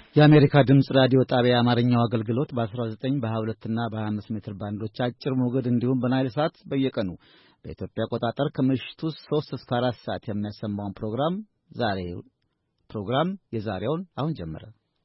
የአሜሪካ ድምጽ ራዲዮ ጣቢያ አማርኛው አገልግሎት በ19 በ22 እና በ25 ሜትር ባንዶች አጭር ሞገድ እንዲሁም በናይል ሳት በየቀኑ በኢትዮጵያ አቆጣጠር ከምሽቱ 3 እስከ 4 ሰዓት የሚያሰማውን ፕሮግራም የዛሬውን አሁን ጀመረ።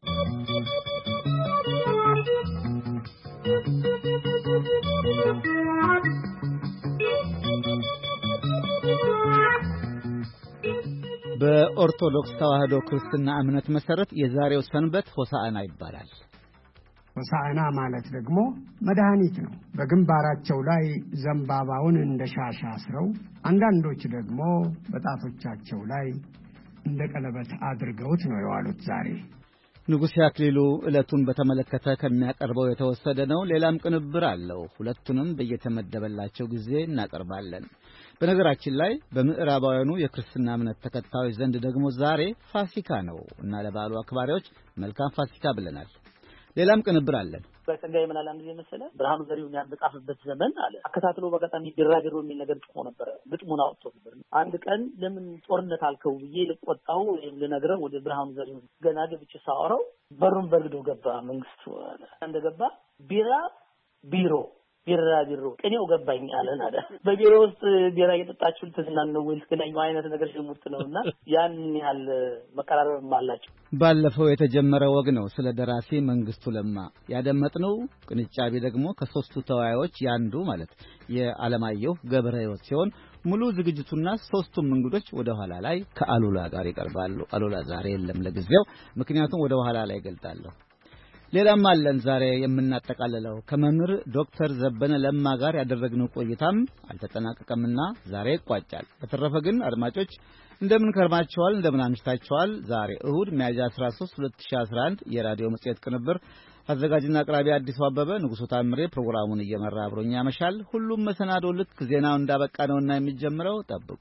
በኦርቶዶክስ ተዋህዶ ክርስትና እምነት መሰረት የዛሬው ሰንበት ሆሳዕና ይባላል። ሆሳዕና ማለት ደግሞ መድኃኒት ነው። በግንባራቸው ላይ ዘንባባውን እንደ ሻሽ አስረው አንዳንዶች ደግሞ በጣቶቻቸው ላይ እንደ ቀለበት አድርገውት ነው የዋሉት ዛሬ። ንጉሥ አክሊሉ ዕለቱን በተመለከተ ከሚያቀርበው የተወሰደ ነው። ሌላም ቅንብር አለው። ሁለቱንም በየተመደበላቸው ጊዜ እናቀርባለን። በነገራችን ላይ በምዕራባውያኑ የክርስትና እምነት ተከታዮች ዘንድ ደግሞ ዛሬ ፋሲካ ነው እና ለበዓሉ አክባሪዎች መልካም ፋሲካ ብለናል። ሌላም ቅንብር አለን። በጸጋዬ ምን አንድ መሰለ ብርሃኑ ዘሪሁን ያንበጣፈበት ዘመን አለ አከታትሎ በቀጣሚ ድራግሮ የሚል ነገር ጽፎ ነበር። ግጥሙን አውጥቶ ነበር። አንድ ቀን ለምን ጦርነት አልከው ብዬ ልቆጣው ልነግረው ወደ ብርሃኑ ዘሪሁን ገና ገብቼ ሳወራው በሩን በርግዶ ገባ። መንግስቱ እንደገባ ቢሮ ቅኔው ገባኝ አለን አለ። በቢሮ ውስጥ ቢራ እየጠጣችሁ ተዝናኑ ወይስ ከላይው አይነት ነገር ሽሙጥ ነውና ያን ያህል መቀራረብ አላቸው። ባለፈው የተጀመረ ወግ ነው ስለ ደራሲ መንግስቱ ለማ ያደመጥነው። ቅንጫቢ ደግሞ ከሶስቱ ተዋያዮች ያንዱ ማለት የዓለማየሁ ገብረ ሕይወት ሲሆን ሙሉ ዝግጅቱና ሶስቱም እንግዶች ወደ ኋላ ላይ ከአሉላ ጋር ይቀርባሉ። አሉላ ዛሬ የለም ለጊዜው፣ ምክንያቱም ወደ ኋላ ላይ ገልጣለሁ። ሌላም አለን። ዛሬ የምናጠቃልለው ከመምህር ዶክተር ዘበነ ለማ ጋር ያደረግነው ቆይታም አልተጠናቀቀምና ዛሬ ይቋጫል። በተረፈ ግን አድማጮች እንደምን ከርማችኋል? እንደምን አምሽታችኋል? ዛሬ እሁድ ሚያዝያ 13 2011 የራዲዮ መጽሔት ቅንብር አዘጋጅና አቅራቢ አዲሱ አበበ፣ ንጉሱ ታምሬ ፕሮግራሙን እየመራ አብሮኛ ያመሻል። ሁሉም መሰናዶ ልክ ዜናው እንዳበቃ ነውና የሚጀምረው። ጠብቁ።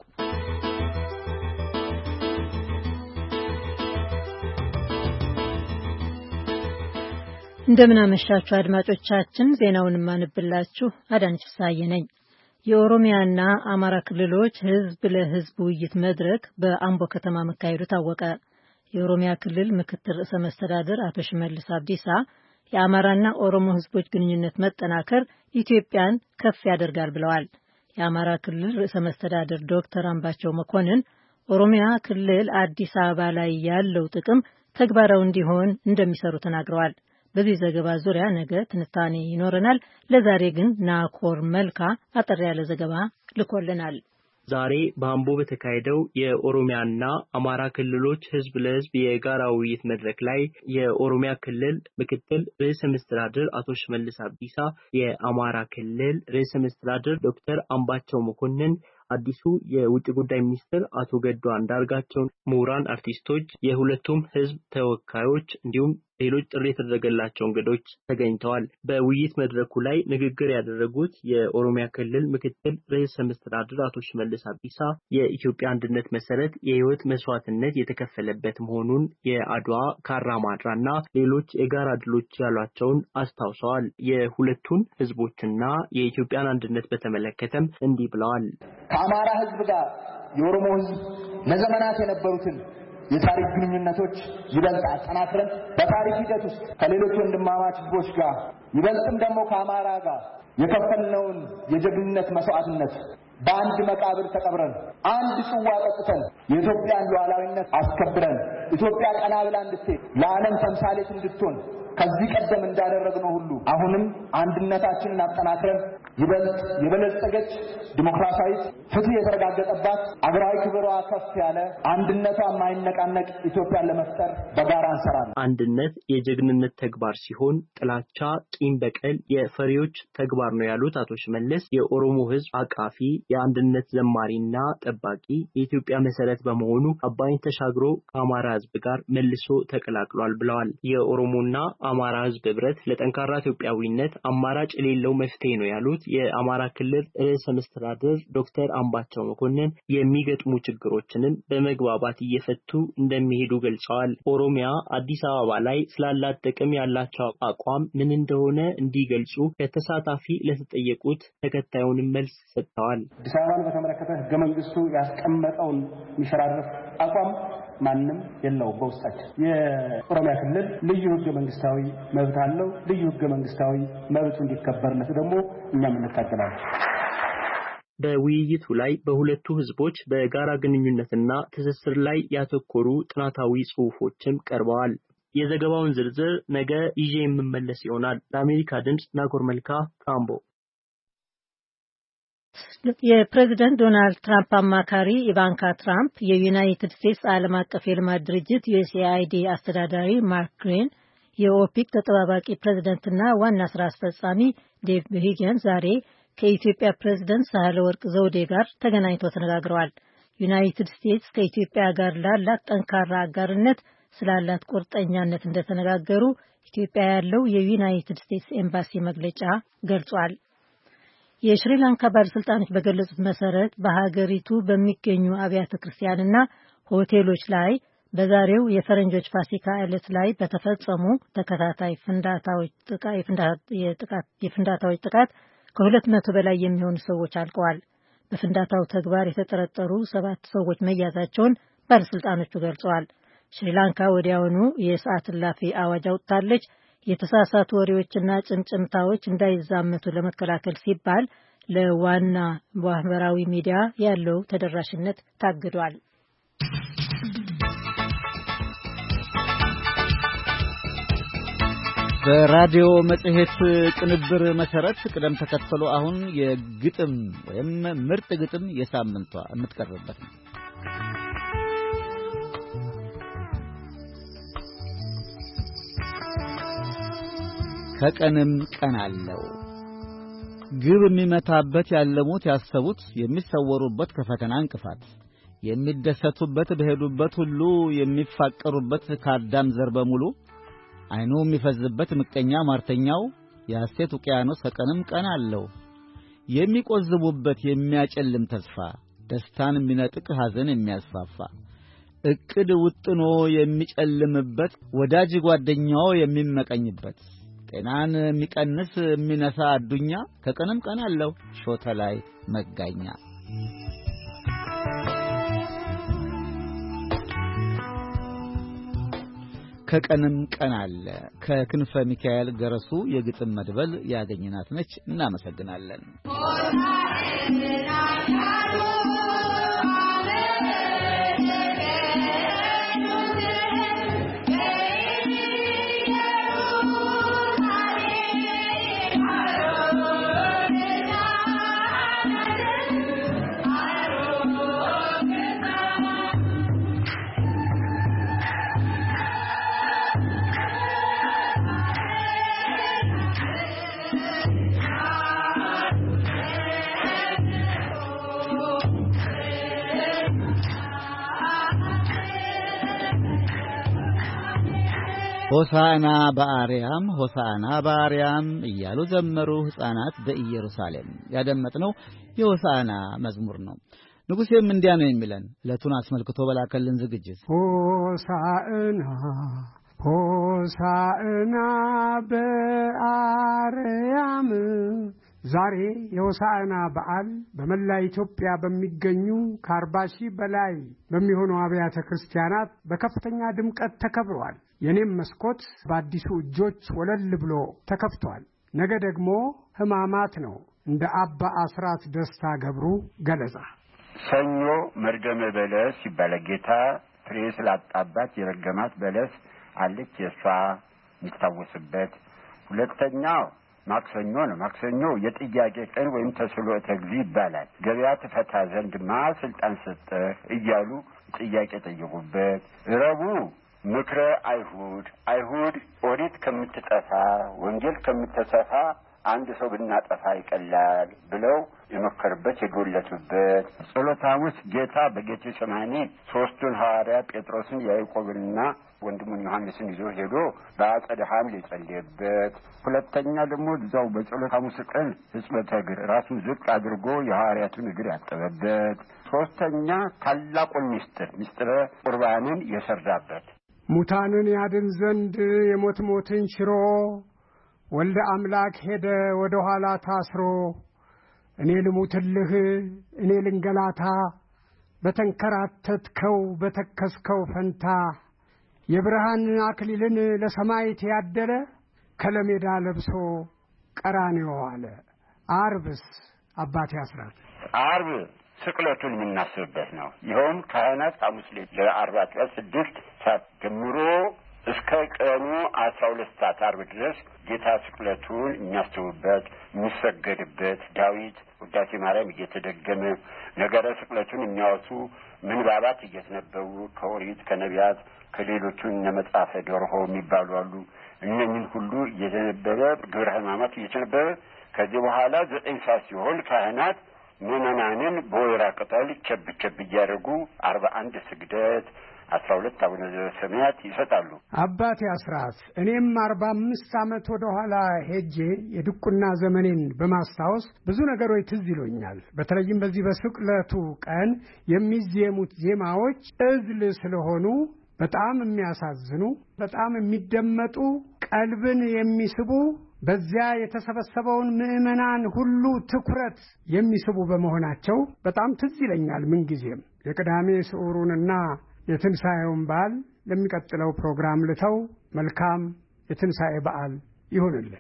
እንደምን አመሻችሁ አድማጮቻችን። ዜናውን ማንብላችሁ አዳነች ሳዬ ነኝ። የኦሮሚያና አማራ ክልሎች ህዝብ ለህዝብ ውይይት መድረክ በአምቦ ከተማ መካሄዱ ታወቀ። የኦሮሚያ ክልል ምክትል ርዕሰ መስተዳድር አቶ ሽመልስ አብዲሳ የአማራና ኦሮሞ ህዝቦች ግንኙነት መጠናከር ኢትዮጵያን ከፍ ያደርጋል ብለዋል። የአማራ ክልል ርዕሰ መስተዳድር ዶክተር አምባቸው መኮንን ኦሮሚያ ክልል አዲስ አበባ ላይ ያለው ጥቅም ተግባራዊ እንዲሆን እንደሚሰሩ ተናግረዋል። በዚህ ዘገባ ዙሪያ ነገ ትንታኔ ይኖረናል። ለዛሬ ግን ናኮር መልካ አጠር ያለ ዘገባ ልኮልናል። ዛሬ በአምቦ በተካሄደው የኦሮሚያና አማራ ክልሎች ህዝብ ለህዝብ የጋራ ውይይት መድረክ ላይ የኦሮሚያ ክልል ምክትል ርዕሰ መስተዳድር አቶ ሽመልስ አብዲሳ፣ የአማራ ክልል ርዕሰ መስተዳድር ዶክተር አምባቸው መኮንን፣ አዲሱ የውጭ ጉዳይ ሚኒስትር አቶ ገዱ አንዳርጋቸው፣ ምሁራን፣ አርቲስቶች፣ የሁለቱም ህዝብ ተወካዮች እንዲሁም ሌሎች ጥሪ የተደረገላቸው እንግዶች ተገኝተዋል። በውይይት መድረኩ ላይ ንግግር ያደረጉት የኦሮሚያ ክልል ምክትል ርዕሰ መስተዳድር አቶ ሽመልስ አብዲሳ የኢትዮጵያ አንድነት መሰረት የህይወት መስዋዕትነት የተከፈለበት መሆኑን የአድዋ ካራማራና ሌሎች የጋራ ድሎች ያሏቸውን አስታውሰዋል። የሁለቱን ህዝቦችና የኢትዮጵያን አንድነት በተመለከተም እንዲህ ብለዋል። ከአማራ ህዝብ ጋር የኦሮሞ ህዝብ ለዘመናት የነበሩትን የታሪክ ግንኙነቶች ይበልጥ አጠናክረን በታሪክ ሂደት ውስጥ ከሌሎች ወንድማማች ህዝቦች ጋር ይበልጥም ደግሞ ከአማራ ጋር የከፈልነውን የጀግንነት መስዋዕትነት በአንድ መቃብር ተቀብረን አንድ ጽዋ ጠጥተን የኢትዮጵያን ሉዓላዊነት አስከብረን ኢትዮጵያ ቀና ብላ እንድትሄድ ለዓለም ተምሳሌት እንድትሆን ከዚህ ቀደም እንዳደረግነው ሁሉ አሁንም አንድነታችንን አጠናክረን ይበልጥ የበለጸገች ዲሞክራሲያዊት ፍትህ የተረጋገጠባት አገራዊ ክብሯ ከፍ ያለ አንድነቷ የማይነቃነቅ ኢትዮጵያን ለመፍጠር በጋራ እንሰራለን። አንድነት የጀግንነት ተግባር ሲሆን ጥላቻ፣ ቂም በቀል የፈሪዎች ተግባር ነው ያሉት አቶ ሽመልስ የኦሮሞ ህዝብ አቃፊ የአንድነት ዘማሪና ጠባቂ የኢትዮጵያ መሰረት በመሆኑ አባይን ተሻግሮ ከአማራ ህዝብ ጋር መልሶ ተቀላቅሏል ብለዋል። የኦሮሞና አማራ ህዝብ ህብረት ለጠንካራ ኢትዮጵያዊነት አማራጭ የሌለው መፍትሄ ነው ያሉት የአማራ ክልል ርዕሰ መስተዳድር ዶክተር አምባቸው መኮንን የሚገጥሙ ችግሮችንም በመግባባት እየፈቱ እንደሚሄዱ ገልጸዋል። ኦሮሚያ አዲስ አበባ ላይ ስላላት ጥቅም ያላቸው አቋም ምን እንደሆነ እንዲገልጹ ከተሳታፊ ለተጠየቁት ተከታዩን መልስ ሰጥተዋል። አዲስ አበባን በተመለከተ ህገ መንግስቱ ያስቀመጠውን የሚሸራረፍ አቋም ማንም የለው። በውስጣችን የኦሮሚያ ክልል ልዩ ህገ መንግስታዊ መብት አለው። ልዩ ህገ መንግስታዊ መብቱ እንዲከበርለት ደግሞ እኛም እንታገላለን። በውይይቱ ላይ በሁለቱ ህዝቦች በጋራ ግንኙነትና ትስስር ላይ ያተኮሩ ጥናታዊ ጽሑፎችም ቀርበዋል። የዘገባውን ዝርዝር ነገ ይዤ የምመለስ ይሆናል። ለአሜሪካ ድምጽ ናጎር መልካ ካምቦ። የፕሬዝዳንት ዶናልድ ትራምፕ አማካሪ ኢቫንካ ትራምፕ የዩናይትድ ስቴትስ ዓለም አቀፍ የልማት ድርጅት USAID አስተዳዳሪ ማርክ ግሪን፣ የኦፒክ ተጠባባቂ ፕሬዝዳንትና ዋና ስራ አስፈጻሚ ዴቭ ቢሂገን ዛሬ ከኢትዮጵያ ፕሬዝዳንት ሳህለወርቅ ዘውዴ ጋር ተገናኝተው ተነጋግረዋል። ዩናይትድ ስቴትስ ከኢትዮጵያ ጋር ላላት ጠንካራ አጋርነት ስላላት ቁርጠኛነት እንደተነጋገሩ ኢትዮጵያ ያለው የዩናይትድ ስቴትስ ኤምባሲ መግለጫ ገልጿል። የሽሪላንካ ባለስልጣኖች በገለጹት መሰረት በሀገሪቱ በሚገኙ አብያተ ክርስቲያንና ሆቴሎች ላይ በዛሬው የፈረንጆች ፋሲካ ዕለት ላይ በተፈጸሙ ተከታታይ የፍንዳታዎች ጥቃት ከ200 በላይ የሚሆኑ ሰዎች አልቀዋል። በፍንዳታው ተግባር የተጠረጠሩ 7 ሰዎች መያዛቸውን ባለስልጣኖቹ ገልጸዋል። ሽሪላንካ ወዲያውኑ የሰዓት እላፊ አዋጅ አውጥታለች። የተሳሳቱ ወሬዎችና ጭምጭምታዎች እንዳይዛመቱ ለመከላከል ሲባል ለዋና ማህበራዊ ሚዲያ ያለው ተደራሽነት ታግዷል። በራዲዮ መጽሔት ቅንብር መሰረት ቅደም ተከተሉ አሁን የግጥም ወይም ምርጥ ግጥም የሳምንቷ የምትቀርብበት ነው። ከቀንም ቀን አለው ግብ የሚመታበት ያለሙት ያሰቡት የሚሰወሩበት ከፈተና እንቅፋት የሚደሰቱበት በሄዱበት ሁሉ የሚፋቀሩበት ከአዳም ዘር በሙሉ አይኑ የሚፈዝበት ምቀኛ ማርተኛው የሐሴት ውቅያኖስ ከቀንም ቀን አለው የሚቆዝቡበት የሚያጨልም ተስፋ ደስታን የሚነጥቅ ሐዘን የሚያስፋፋ እቅድ ውጥኖ የሚጨልምበት ወዳጅ ጓደኛው የሚመቀኝበት ጤናን የሚቀንስ የሚነሳ አዱኛ ከቀንም ቀን አለው ሾተ ላይ መጋኛ ከቀንም ቀን አለ ከክንፈ ሚካኤል ገረሱ የግጥም መድበል ያገኘናት ነች። እናመሰግናለን። ሆሳዕና በአርያም ሆሳዕና በአርያም እያሉ ዘመሩ ሕፃናት በኢየሩሳሌም። ያደመጥነው የሆሳዕና መዝሙር ነው። ንጉሴም እንዲያ ነው የሚለን ዕለቱን አስመልክቶ በላከልን ዝግጅት ሆሳዕና ሆሳዕና በአርያም። ዛሬ የሆሳዕና በዓል በመላ ኢትዮጵያ በሚገኙ ከ40,000 በላይ በሚሆኑ አብያተ ክርስቲያናት በከፍተኛ ድምቀት ተከብሯል። የኔም መስኮት በአዲሱ እጆች ወለል ብሎ ተከፍቷል። ነገ ደግሞ ሕማማት ነው። እንደ አባ አስራት ደስታ ገብሩ ገለጻ ሰኞ መርገመ በለስ ይባላል። ጌታ ፍሬ ስላጣባት የረገማት በለስ አለች የሷ የሚታወስበት። ሁለተኛው ማክሰኞ ነው። ማክሰኞ የጥያቄ ቀን ወይም ተስሎተ እግዚእ ይባላል። ገበያ ትፈታ ዘንድ ስልጣን ሰጠህ እያሉ ጥያቄ ጠየቁበት። ረቡዕ ምክረ አይሁድ ኦሪት ከምትጠፋ ወንጌል ከምትሰፋ አንድ ሰው ብናጠፋ ይቀላል ብለው የመከሩበት የጎለቱበት። ጸሎተ ሐሙስ ጌታ በጌቴሴማኒ ሦስቱን ሐዋርያት ጴጥሮስን ያዕቆብንና ወንድሙን ዮሐንስን ይዞ ሄዶ በአጸደ ሐምል የጸለየበት። ሁለተኛ ደግሞ እዛው በጸሎተ ሐሙስ ቀን ሕጽበተ እግር ራሱን ዝቅ አድርጎ የሐዋርያቱን እግር ያጠበበት። ሦስተኛ ታላቁን ምስጢረ ቁርባንን የሰራበት። ሙታንን ያድን ዘንድ የሞት ሞትን ሽሮ ወልደ አምላክ ሄደ ወደ ኋላ ታስሮ እኔ ልሙትልህ እኔ ልንገላታ በተንከራተትከው በተከስከው ፈንታ የብርሃን አክሊልን ለሰማይ ያደለ ከለሜዳ ለብሶ ቀራንዮ አለ። ዓርብስ አባቴ አስራት ዓርብ ስቅለቱን የምናስብበት ነው። ይኸውም ካህናት ሐሙስ ዕለት ለ40 ቀን 6 ሰዓት ጀምሮ እስከ ቀኑ 12 ሰዓት ዓርብ ድረስ ጌታ ስቅለቱን የሚያስቡበት የሚሰገድበት ዳዊት ውዳሴ ማርያም እየተደገመ ነገረ ስቅለቱን የሚያወሱ ምንባባት እየተነበቡ ከኦሪት ከነቢያት ከሌሎቹ መጽሐፈ ደርሆ የሚባሉ አሉ። እነኝን ሁሉ እየተነበበ ግብረ ሕማማት እየተነበበ ከዚህ በኋላ 9 ሰዓት ሲሆን ካህናት ምዕመናንን በወይራ ቅጠል ቸብ እያደረጉ 41 ስግደት 12 አቡነ ዘበሰማያት ይሰጣሉ። አባቴ አስራት እኔም 45 ዓመት ወደ ኋላ ሄጄ የድቁና ዘመኔን በማስታወስ ብዙ ነገሮች ትዝ ይሉኛል። በተለይም በዚህ በስቅለቱ ቀን የሚዜሙት ዜማዎች እዝል ስለሆኑ በጣም የሚያሳዝኑ በጣም የሚደመጡ ቀልብን የሚስቡ በዚያ የተሰበሰበውን ምዕመናን ሁሉ ትኩረት የሚስቡ በመሆናቸው በጣም ትዝ ይለኛል። ምን ጊዜም የቅዳሜ ስዑሩንና የትንሣኤውን በዓል ለሚቀጥለው ፕሮግራም ልተው። መልካም የትንሣኤ በዓል ይሁንልን።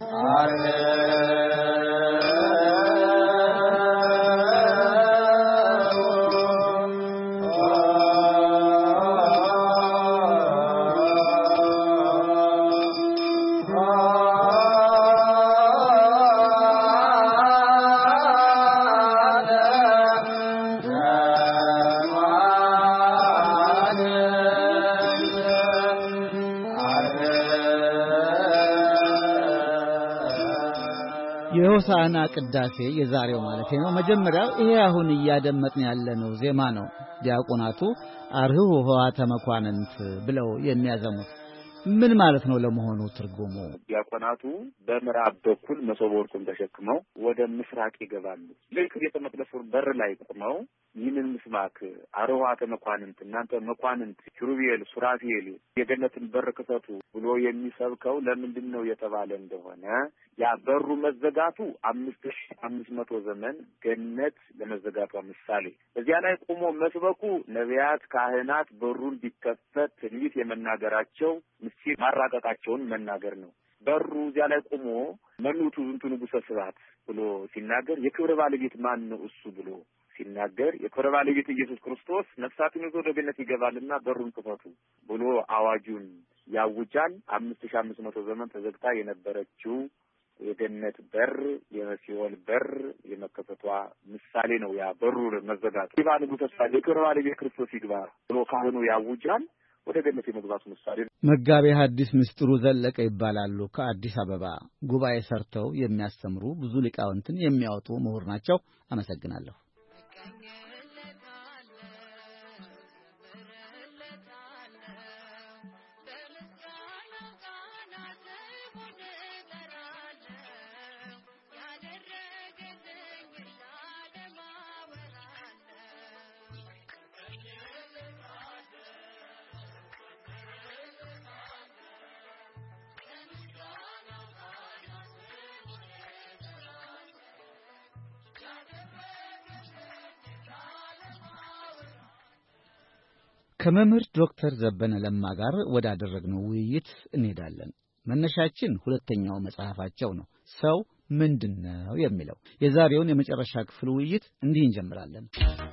የሆሳዕና ቅዳሴ የዛሬው ማለት ነው። መጀመሪያው ይሄ አሁን እያደመጥን ያለነው ዜማ ነው። ዲያቆናቱ አርኅዉ ኆኃተ መኳንንት ብለው የሚያዘሙት ምን ማለት ነው ለመሆኑ ትርጉሙ? ዲያቆናቱ በምዕራብ በኩል መሶበ ወርቁን ተሸክመው ወደ ምስራቅ ይገባሉ። ልክ ቤተ መቅደሱን በር ላይ ቆመው ይህንን ምስባክ አርኅዋተ መኳንንት እናንተ መኳንንት ኪሩቤል ሱራፌል የገነትን በር ክፈቱ ብሎ የሚሰብከው ለምንድን ነው የተባለ እንደሆነ ያ በሩ መዘጋቱ 5500 ዘመን ገነት ለመዘጋቷ ምሳሌ፣ እዚያ ላይ ቆሞ መስበኩ ነቢያት ካህናት በሩን ቢከፈት ትንቢት የመናገራቸው ምስጢር ማራቀቃቸውን መናገር ነው። በሩ እዚያ ላይ ቆሞ መኑቱ ዝንቱ ንጉሠ ስብሐት ብሎ ሲናገር የክብር ባለቤት ማን ነው እሱ ብሎ ሲናገር የክብር ባለቤት ኢየሱስ ክርስቶስ ነፍሳትን ይዞ ወደ ገነት ይገባልና በሩን ክፈቱ ብሎ አዋጁን ያውጃል። 5500 ዘመን ተዘግታ የነበረችው የገነት በር የሲኦል በር የመከፈቷ ምሳሌ ነው። ያ በሩ መዘጋቱ ይባል ንጉሥ የክብር ባለቤት ክርስቶስ ይግባ ብሎ ካህኑ ያውጃል። ወደ ገነት የመግባቱ ምሳሌ ነው። መጋቤ ሐዲስ ምስጢሩ ዘለቀ ይባላሉ። ከአዲስ አበባ ጉባኤ ሰርተው የሚያስተምሩ ብዙ ሊቃውንትን የሚያወጡ ምሁር ናቸው። አመሰግናለሁ። ከመምህር ዶክተር ዘበነ ለማ ጋር ወዳደረግነው ውይይት እንሄዳለን። መነሻችን ሁለተኛው መጽሐፋቸው ነው፣ ሰው ምንድነው የሚለው። የዛሬውን የመጨረሻ ክፍል ውይይት እንዲህ እንጀምራለን።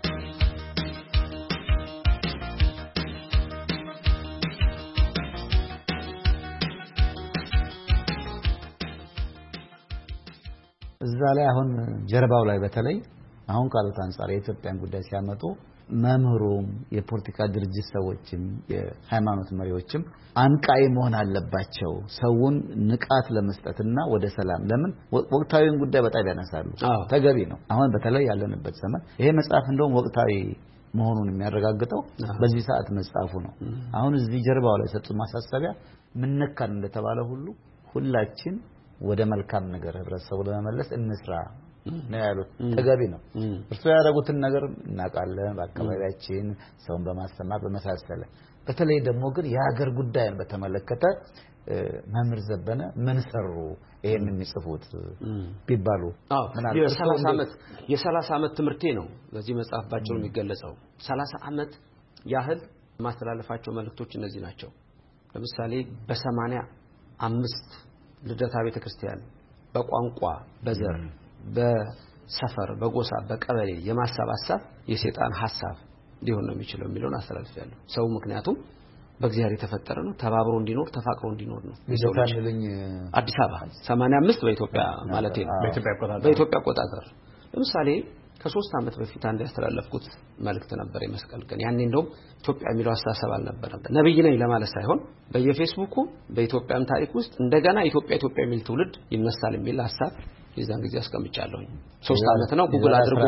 እዛ ላይ አሁን ጀርባው ላይ በተለይ አሁን ካሉት አንፃር የኢትዮጵያን ጉዳይ ሲያመጡ መምህሩም የፖለቲካ ድርጅት ሰዎችም የሃይማኖት መሪዎችም አንቃይ መሆን አለባቸው። ሰውን ንቃት ለመስጠትና ወደ ሰላም ለምን ወቅታዊውን ጉዳይ በጣም ያነሳሉ። ተገቢ ነው። አሁን በተለይ ያለንበት ዘመን ይሄ መጽሐፍ እንደውም ወቅታዊ መሆኑን የሚያረጋግጠው በዚህ ሰዓት መጽሐፉ ነው። አሁን እዚህ ጀርባው ላይ ሰጡ ማሳሰቢያ ምን ነካን እንደተባለ ሁሉ ሁላችን ወደ መልካም ነገር ህብረተሰቡ ለመመለስ እንስራ ነው ያሉት። ተገቢ ነው። እርሱ ያደረጉትን ነገር እናውቃለን። በአካባቢያችን ሰውን በማስተማር በመሳሰለ በተለይ ደግሞ ግን የሀገር ጉዳይን በተመለከተ መምህር ዘበነ ምን ሰሩ ይሄን የሚጽፉት ቢባሉ የ30 ዓመት ትምርቴ ነው በዚህ መጽሐፍ ባጭሩ የሚገለጸው 30 ዓመት ያህል ማስተላለፋቸው መልእክቶች እነዚህ ናቸው ለምሳሌ በ85 ልደታ ቤተክርስቲያን በቋንቋ በዘር በሰፈር በጎሳ በቀበሌ የማሰባሰብ የሰይጣን ሐሳብ ሊሆን ነው የሚችለው የሚለውን አስተላልፋለሁ ሰው ምክንያቱም በእግዚአብሔር የተፈጠረ ነው ተባብሮ እንዲኖር ተፋቅሮ እንዲኖር ነው ይዘታልኝ አዲስ አበባ 85 በኢትዮጵያ ማለት ነው በኢትዮጵያ አቆጣጠር ለምሳሌ ከ3 አመት በፊት አንድ ያስተላለፍኩት መልእክት ነበር የመስቀል ቀን ያኔ እንደውም ኢትዮጵያ የሚለው አስተሳሰብ አልነበረም ነብይ ነኝ ለማለት ሳይሆን በየፌስቡኩ በኢትዮጵያም ታሪክ ውስጥ እንደገና ኢትዮጵያ የሚል ትውልድ ይነሳል የሚል ሐሳብ የዛን ጊዜ አስቀምጫለሁ 3 አመት ነው ጉግል አድርጎ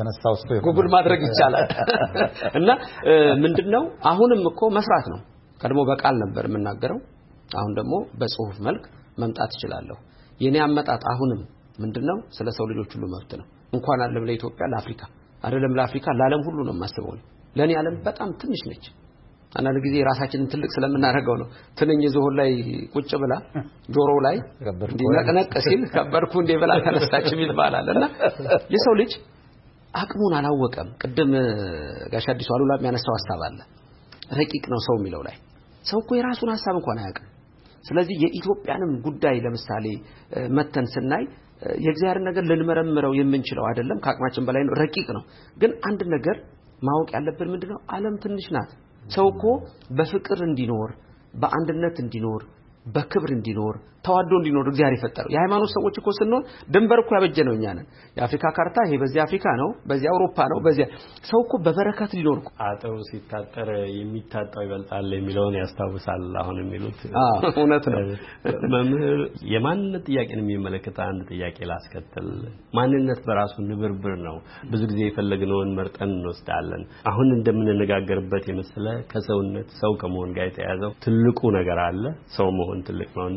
ጉግል ማድረግ ይቻላል እና ምንድነው አሁንም እኮ መስራት ነው ቀድሞ በቃል ነበር የምናገረው አሁን ደግሞ በጽሁፍ መልክ መምጣት ይችላልው የኔ አመጣጥ አሁንም ምንድነው ስለ ሰው ልጆች ሁሉ መብት ነው እንኳን ዓለም ለኢትዮጵያ ለአፍሪካ አይደለም ለአፍሪካ ለዓለም ሁሉ ነው ማስበው ለኔ ዓለም በጣም ትንሽ ነች አንዳንድ ጊዜ ራሳችንን ትልቅ ስለምናደርገው ነው ትንኝ ዝሆን ላይ ቁጭ ብላ ጆሮ ላይ እንዲነቀነቅ ሲል ከበርኩ እንደ በላ ተነስታች ይባላልና የሰው ልጅ አቅሙን አላወቀም ቅድም ጋሽ አዲሱ አሉላ የሚያነሳው ሐሳብ አለ ረቂቅ ነው ሰው የሚለው ላይ ሰው እኮ የራሱን ሐሳብ እንኳን አያውቅም ስለዚህ የኢትዮጵያንም ጉዳይ ለምሳሌ መተን ስናይ የእግዚአብሔር ነገር ልንመረምረው የምንችለው አይደለም ከአቅማችን በላይ ነው ረቂቅ ነው ግን አንድ ነገር ማወቅ ያለብን ምንድነው ዓለም ትንሽ ናት ሰው እኮ በፍቅር እንዲኖር በአንድነት እንዲኖር በክብር እንዲኖር ተዋዶ እንዲኖር እግዚአብሔር ይፈጠረው የሃይማኖት ሰዎች እኮ ስንሆን ድንበር እኮ ያበጀነው እኛ ነን የአፍሪካ ካርታ ይሄ በዚህ አፍሪካ ነው በዚህ አውሮፓ ነው በዚህ ሰው እኮ በበረከት ሊኖር አጥሩ ሲታጠር የሚታጣው ይበልጣል የሚለውን ያስታውሳል አሁን የሚሉት እውነት ነው መምህር የማንነት ጥያቄን የሚመለከት አንድ ጥያቄ ላስከተል ማንነት በራሱ ንብርብር ነው ብዙ ጊዜ የፈለግነውን መርጠን እንወስዳለን አሁን እንደምንነጋገርበት የመሰለ ከሰውነት ሰው ከመሆን ጋር የተያያዘው ትልቁ ነገር አለ ሰው መሆን ትልቅ ነውና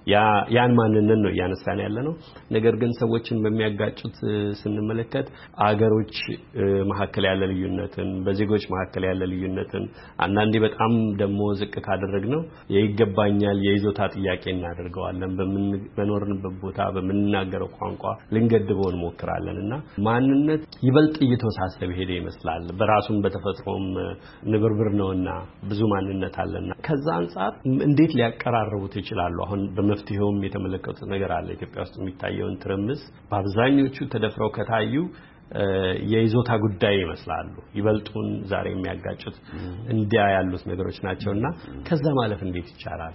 ያን ማንነት ነው ያነሳን ያለነው ነገር ግን ሰዎችን በሚያጋጩት ስንመለከት አገሮች መሐከለ ያለ ልዩነትን በዜጎች መሐከለ ያለ ልዩነትን አንዳንዴ በጣም ደሞ ዝቅ ካደረግነው የይገባኛል የይዞታ ጥያቄ እናደርገዋለን በመኖርንበት ቦታ በመናገረው ቋንቋ ልንገድበው እንሞክራለንና ማንነት ይበልጥ እየተወሳሰበ ሄደ ይመስላል በራሱም በተፈጥሮም ንብርብር ነውና ብዙ ማንነት አለና ከዛ አንፃር እንዴት ሊያቀራርቡት ይችላሉ አሁን በመፍትሄውም የተመለከቱት ነገር አለ ኢትዮጵያ ውስጥ የሚታየውን ትርምስ በአብዛኞቹ ተደፍረው ከታዩ የይዞታ ጉዳይ ይመስላሉ ይበልጡን ዛሬ የሚያጋጩት እንዲያ ያሉት ነገሮች ናቸውና ከዛ ማለፍ እንዴት ይቻላል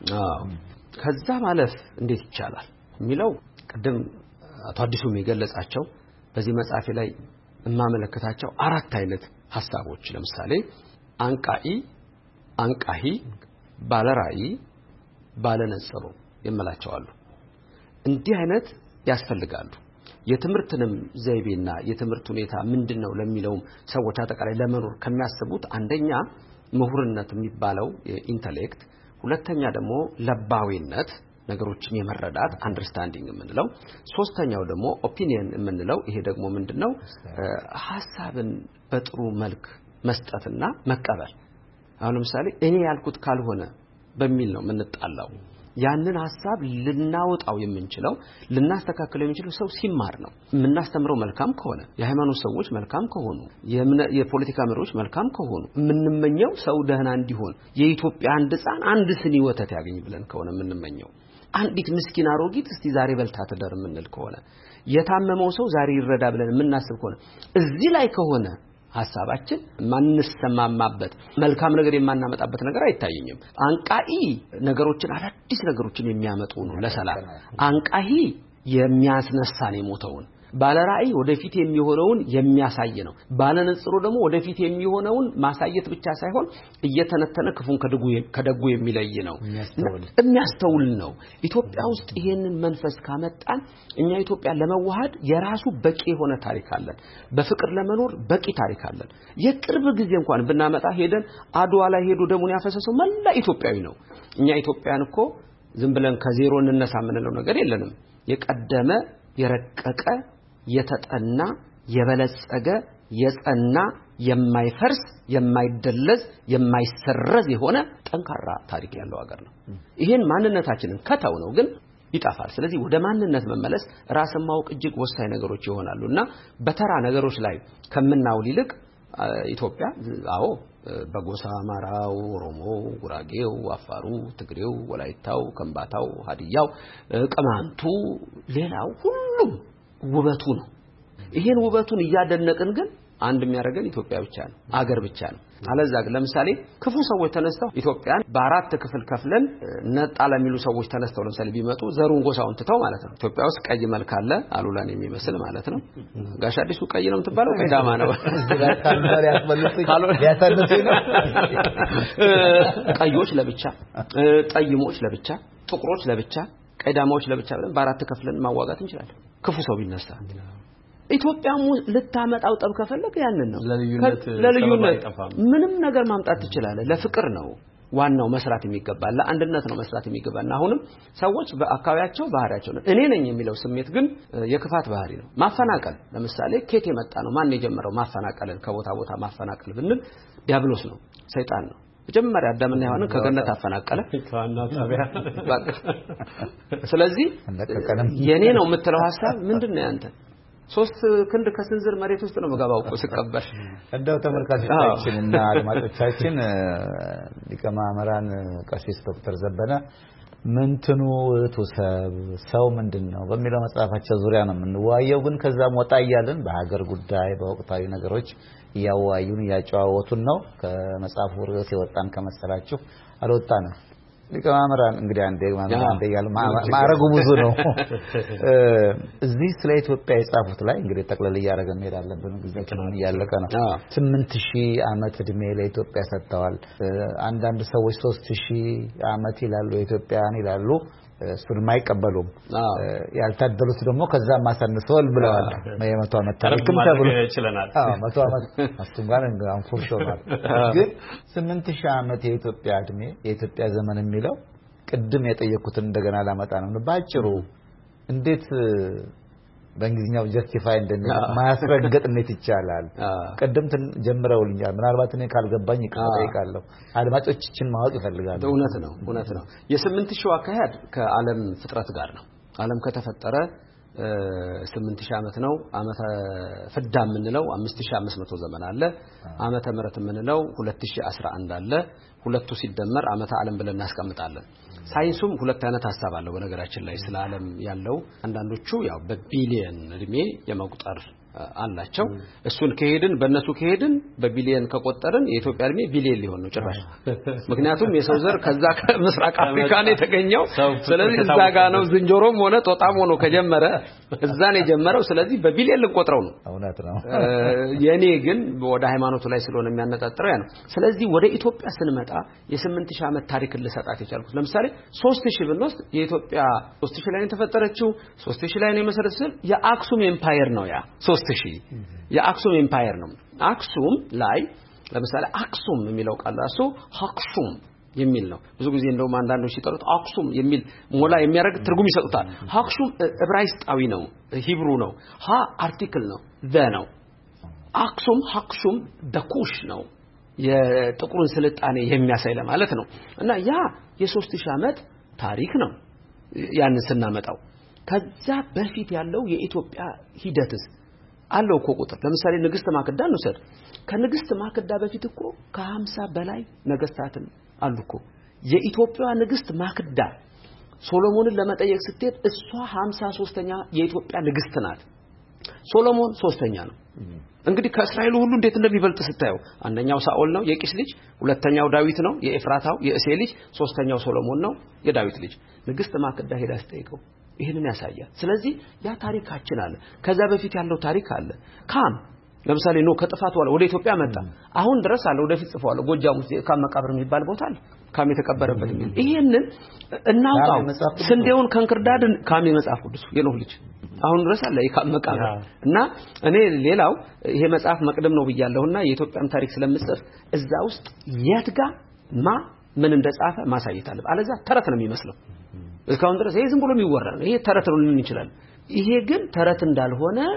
ከዛ ማለፍ እንዴት ይቻላል የሚለው ቀደም አቶ አዲሱ የሚገለጻቸው በዚህ መጽሐፍ ላይ እማመለከታቸው 4 አይነት ሐሳቦች ለምሳሌ አንቃሂ ባለራይ ባለነጽሩ ይመላቸዋሉ እንዲህ አይነት ያስፈልጋሉ የትምርትንም ዘይቤና የትምርት ሁኔታ ምንድነው ለሚለው ሰዎች አጠቃላይ ለመኖር ከሚያስቡት አንደኛ ምሁርነት የሚባለው ኢንተሌክት ሁለተኛ ደግሞ ለባዊነት ነገሮችን የመረዳት አንደርስታንዲንግ የምንለው ሶስተኛው ደግሞ ኦፒኒየን የምንለው ይሄ ደግሞ ምንድነው ሐሳብን በጥሩ መልክ መስጠትና መቀበል አሁን ለምሳሌ እኔ ያልኩት ካልሆነ በሚል ነው ምንጣላው ያንን ሐሳብ ልናወጣው የምንችለው ልናስተካክለው የምንችለው ሰው ሲማር ነው ምናስተምረው መልካም ከሆነ የሃይማኖት ሰዎች መልካም ከሆኑ የፖለቲካ መሪዎች መልካም ከሆኑ ምንመኘው ሰው ደህና እንዲሆን የኢትዮጵያ አንድ ሕፃን አንድ ስኒ ወተት ያገኝ ብለን ከሆነ ምንመኘው አንዲት ምስኪን አሮጊት እስቲ ዛሬ በልታ ተደር ምንል ከሆነ የታመመው ሰው ዛሬ ይረዳ ብለን ምናስብ ከሆነ እዚህ ላይ ከሆነ ሐሳባችን ማንሰማማበት መልካም ነገር የማናመጣበት ነገር አይታየኝም አንቃሂ ነገሮችን አዳዲስ ነገሮችን የሚያመጡ ነው ለሰላም አንቃሂ የሚያስነሳን የሞተውን ባለራይ ወደፊት የሚሆነውን የሚያሳይ ነው ባለነጽሩ ደግሞ ወደፊት የሚሆነውን ማሳየት ብቻ ሳይሆን እየተነተነ ክፉን ከደጉ የሚለይ ነው የሚያስተውል ነው ኢትዮጵያ ውስጥ ይሄንን መንፈስ ካመጣን እኛ ኢትዮጵያ ለመዋሃድ የራሱ በቂ የሆነ ታሪክ አለን በፍቅር ለመኖር በቂ ታሪክ አለን የቅርብ ጊዜ እንኳን ብናመጣ ሄደን አድዋ ላይ ሄዶ ደሙን ያፈሰሰው መላ ኢትዮጵያዊ ነው እኛ ኢትዮጵያን እኮ ዝም ብለን ከዜሮ እንነሳ ምንለው ነገር የለንም የቀደመ የረቀቀ የተጠና የበለጸገ የጸና የማይፈርስ የማይደለዝ የማይሰረዝ የሆነ ጠንካራ ታሪክ ያለው ሀገር ነው። ይሄን ማንነታችንን ከተው ነው ግን ይጣፋል። ስለዚህ ወደ ማንነት መመለስ ራስን ማወቅ እጅግ ወሳኝ ነገሮች ይሆናሉና በተራ ነገሮች ላይ ከምናውል ይልቅ ኢትዮጵያ አዎ በጎሳ አማራው፣ ኦሮሞ፣ ጉራጌው፣ አፋሩ፣ ትግሬው፣ ወላይታው፣ ከምባታው፣ ሀዲያው፣ ቅማንቱ ሌላው ሁሉም ውበቱ ነው። ይሄን ውበቱን እያደነቅን ግን አንድ የሚያደርገን ኢትዮጵያ ብቻ ነው አገር ብቻ ነው። አለዛ ለምሳሌ ክፉ ሰዎች ተነስተው ኢትዮጵያን በአራት ክፍል ከፍለን ነጣ ለሚሉ ሰዎች ተነስተው ለምሳሌ ቢመጡ ዘሩን ጎሳውን ትተው ማለት ነው ኢትዮጵያ ውስጥ ቀይ መልክ አለ አሉላን የሚመስል ማለት ነው። ጋሽ አዲሱ ቀይ ነው የምትባለው ቀዳማ ነው ቀዮች ለብቻ ጠይሞች ለብቻ ጥቁሮች ለብቻ ቀዳማዎች ለብቻ ብለን በአራት ከፍለን ማዋጋት እንችላለን ክፉ ሰው ቢነሳ። ኢትዮጵያም ልታመጣው ጠብ ከፈለገ ያንን ነው ለልዩነት ምንም ነገር ማምጣት ትችላለህ። ለፍቅር ነው ዋናው መስራት የሚገባል ለአንድነት ነው መስራት የሚገባና አሁንም ሰዎች በአካባቢያቸው ባህሪያቸው ነው እኔ ነኝ የሚለው ስሜት ግን የክፋት ባህሪ ነው። ማፈናቀል ለምሳሌ ኬት የመጣ ነው ማን የጀመረው ማፈናቀልን ከቦታ ቦታ ማፈናቀል ብንል ዲያብሎስ ነው ሰይጣን ነው። መጀመሪያ አዳምና ሔዋንን ከገነት አፈናቀለ ከዋና ታቢያ በቃ ስለዚህ የኔ ነው የምትለው ሐሳብ ምንድነው ያንተ 3 ክንድ ከስንዝር መሬት ውስጥ ነው መጋባው እኮ ሲቀበር እንደው ተመልካቾቻችን እና አድማጮቻችን ሊቀማመራን ቀሲስ ዶክተር ዘበነ ምንትኑ ተሰብ ሰው ምንድነው በሚለው መጽሐፋቸው ዙሪያ ነው የምንወያየው። ግን ከዛም ወጣ ይያልን በሀገር ጉዳይ በወቅታዊ ነገሮች ያዋዩን ያጫዋወቱን ነው። ከመጽሐፉ ርዕስ የወጣን ከመሰላችሁ አልወጣንም። ሊቀማመራን እንግዲህ አንዴ ያለ ማረጉ ብዙ ነው። እዚህ ስለ ኢትዮጵያ የጻፉት ላይ እንግዲህ ተቅለል ያረገን እንሄዳለን ጊዜያችንን ያለቀ ነው። 8000 ዓመት እድሜ ለኢትዮጵያ ሰጥተዋል። አንዳንድ ሰዎች 3000 ዓመት ይላሉ ኢትዮጵያን ይላሉ። እሱን ማይቀበሉም ያልታደሉት ደግሞ ከዛ ማሳነሰዋል ብለዋል። የመቶ ዓመት ታሪክም ተብሎ ይችላል። 100 ዓመት አስተንጋር አንፎርሾናል። ግን 8000 ዓመት የኢትዮጵያ እድሜ የኢትዮጵያ ዘመን የሚለው ቅድም የጠየቁትን እንደገና ላመጣ ነው። ባጭሩ እንዴት በእንግሊዝኛው ጀስቲፋይ እንደማያስረግጥ እንዴት ይቻላል? ቀደም ጀምረውልኛል። ምናልባት እኔ ካልገባኝ ይቀጥላል። አድማጮችን ማወቅ ይፈልጋሉ። እውነት ነው። የ8000 አካሄድ ከዓለም ፍጥረት ጋር ነው። ዓለም ከተፈጠረ 8000 ዓመት ነው። ዓመተ ፍዳ የምንለው 5500 ዘመን አለ። ዓመተ ምሕረት የምንለው 2011 አለ። ሁለቱ ሲደመር ዓመተ ዓለም ብለን እናስቀምጣለን። ሳይንሱም ሁለት አይነት ሐሳብ አለው በነገራችን ላይ ስለ ዓለም ያለው አንዳንዶቹ ያው በቢሊየን እድሜ የመቁጠር አላቸው። እሱን በእነሱ ከሄድን በቢሊየን ከቆጠርን የኢትዮጵያ እድሜ ቢሊየን ሊሆን ነው ጭራሽ። ምክንያቱም የሰው ዘር ከዛ ከምስራቅ አፍሪካ ነው የተገኘው። ስለዚህ እዛ ጋር ነው ዝንጀሮም ሆነ ጦጣም ሆኖ ከጀመረ እዛ ነው የጀመረው። ስለዚህ በቢሊየን ልንቆጥረው ነው። እውነት ነው። የኔ ግን ወደ ሃይማኖቱ ላይ ስለሆነ የሚያነጣጥረው ያ ነው። ስለዚህ ወደ ኢትዮጵያ ስንመጣ የ8000 ዓመት ታሪክ ልሰጣት የቻልኩት ለምሳሌ 3000 ብንወስድ የኢትዮጵያ 3000 ላይ ተፈጠረችው 3000 ላይ ነው የመሰረተው የአክሱም ኤምፓየር ነው ያ 3000 የአክሱም ኤምፓየር ነው። አክሱም ላይ ለምሳሌ አክሱም የሚለው ቃል ራሱ አክሱም የሚል ነው። ብዙ ጊዜ እንደውም አንዳንዶች ሲጠሩት አክሱም የሚል ሞላ የሚያደርግ ትርጉም ይሰጡታል። አክሱም ዕብራይስጣዊ ነው ሂብሩ ነው። ሀ አርቲክል ነው ዘ ነው። አክሱም ደኩሽ ነው የጥቁሩን ስልጣኔ የሚያሳይ ለማለት ነው። እና ያ የ3000 ዓመት ታሪክ ነው ያን ስናመጣው። ከዛ በፊት ያለው የኢትዮጵያ ሂደትስ አለው እኮ ቁጥር ለምሳሌ ንግስት ማክዳ እንውሰድ። ከንግስት ማክዳ በፊት እኮ ከ50 በላይ ነገስታትን አሉ እኮ። የኢትዮጵያ ንግስት ማክዳ ሶሎሞንን ለመጠየቅ ስትሄድ እሷ 53ኛ የኢትዮጵያ ንግስት ናት። ሶሎሞን 3ኛ ነው። እንግዲህ ከእስራኤል ሁሉ እንዴት እንደሚበልጥ ስታየው አንደኛው ሳኦል ነው የቂስ ልጅ፣ ሁለተኛው ዳዊት ነው የኤፍራታው የእሴይ ልጅ፣ 3ኛው ሶሎሞን ነው የዳዊት ልጅ። ንግስት ማክዳ ሄዳ ስጠይቀው ይሄንን ያሳያል። ስለዚህ ያ ታሪካችን አለ። ከዛ በፊት ያለው ታሪክ አለ። ካም ለምሳሌ ነው ከጥፋት ወደ ኢትዮጵያ መጣ። አሁን ድረስ አለ ወደፊት ጽፈዋል። ጎጃም ውስጥ ካም መቃብር የሚባል ቦታ አለ። ካም የተቀበረበት እንግዲህ ይሄንን እናውቃው። ስንዴውን ከንክርዳድ ካም የመጽሐፍ ቅዱስ የኖህ ልጅ አሁን ድረስ አለ የካም መቃብር። እና እኔ ሌላው ይሄ መጽሐፍ መቅደም ነው ብያለሁና የኢትዮጵያን ታሪክ ስለምጽፍ እዛ ውስጥ የት ጋር ምን እንደጻፈ ማሳየት አለ። አለዛ ተረት ነው የሚመስለው። እስካሁን ድረስ ይሄ ዝም ብሎ የሚወራ ነው። ይሄ ተረት ነው ልንል እንችላለን። ይሄ ግን ተረት እንዳልሆነ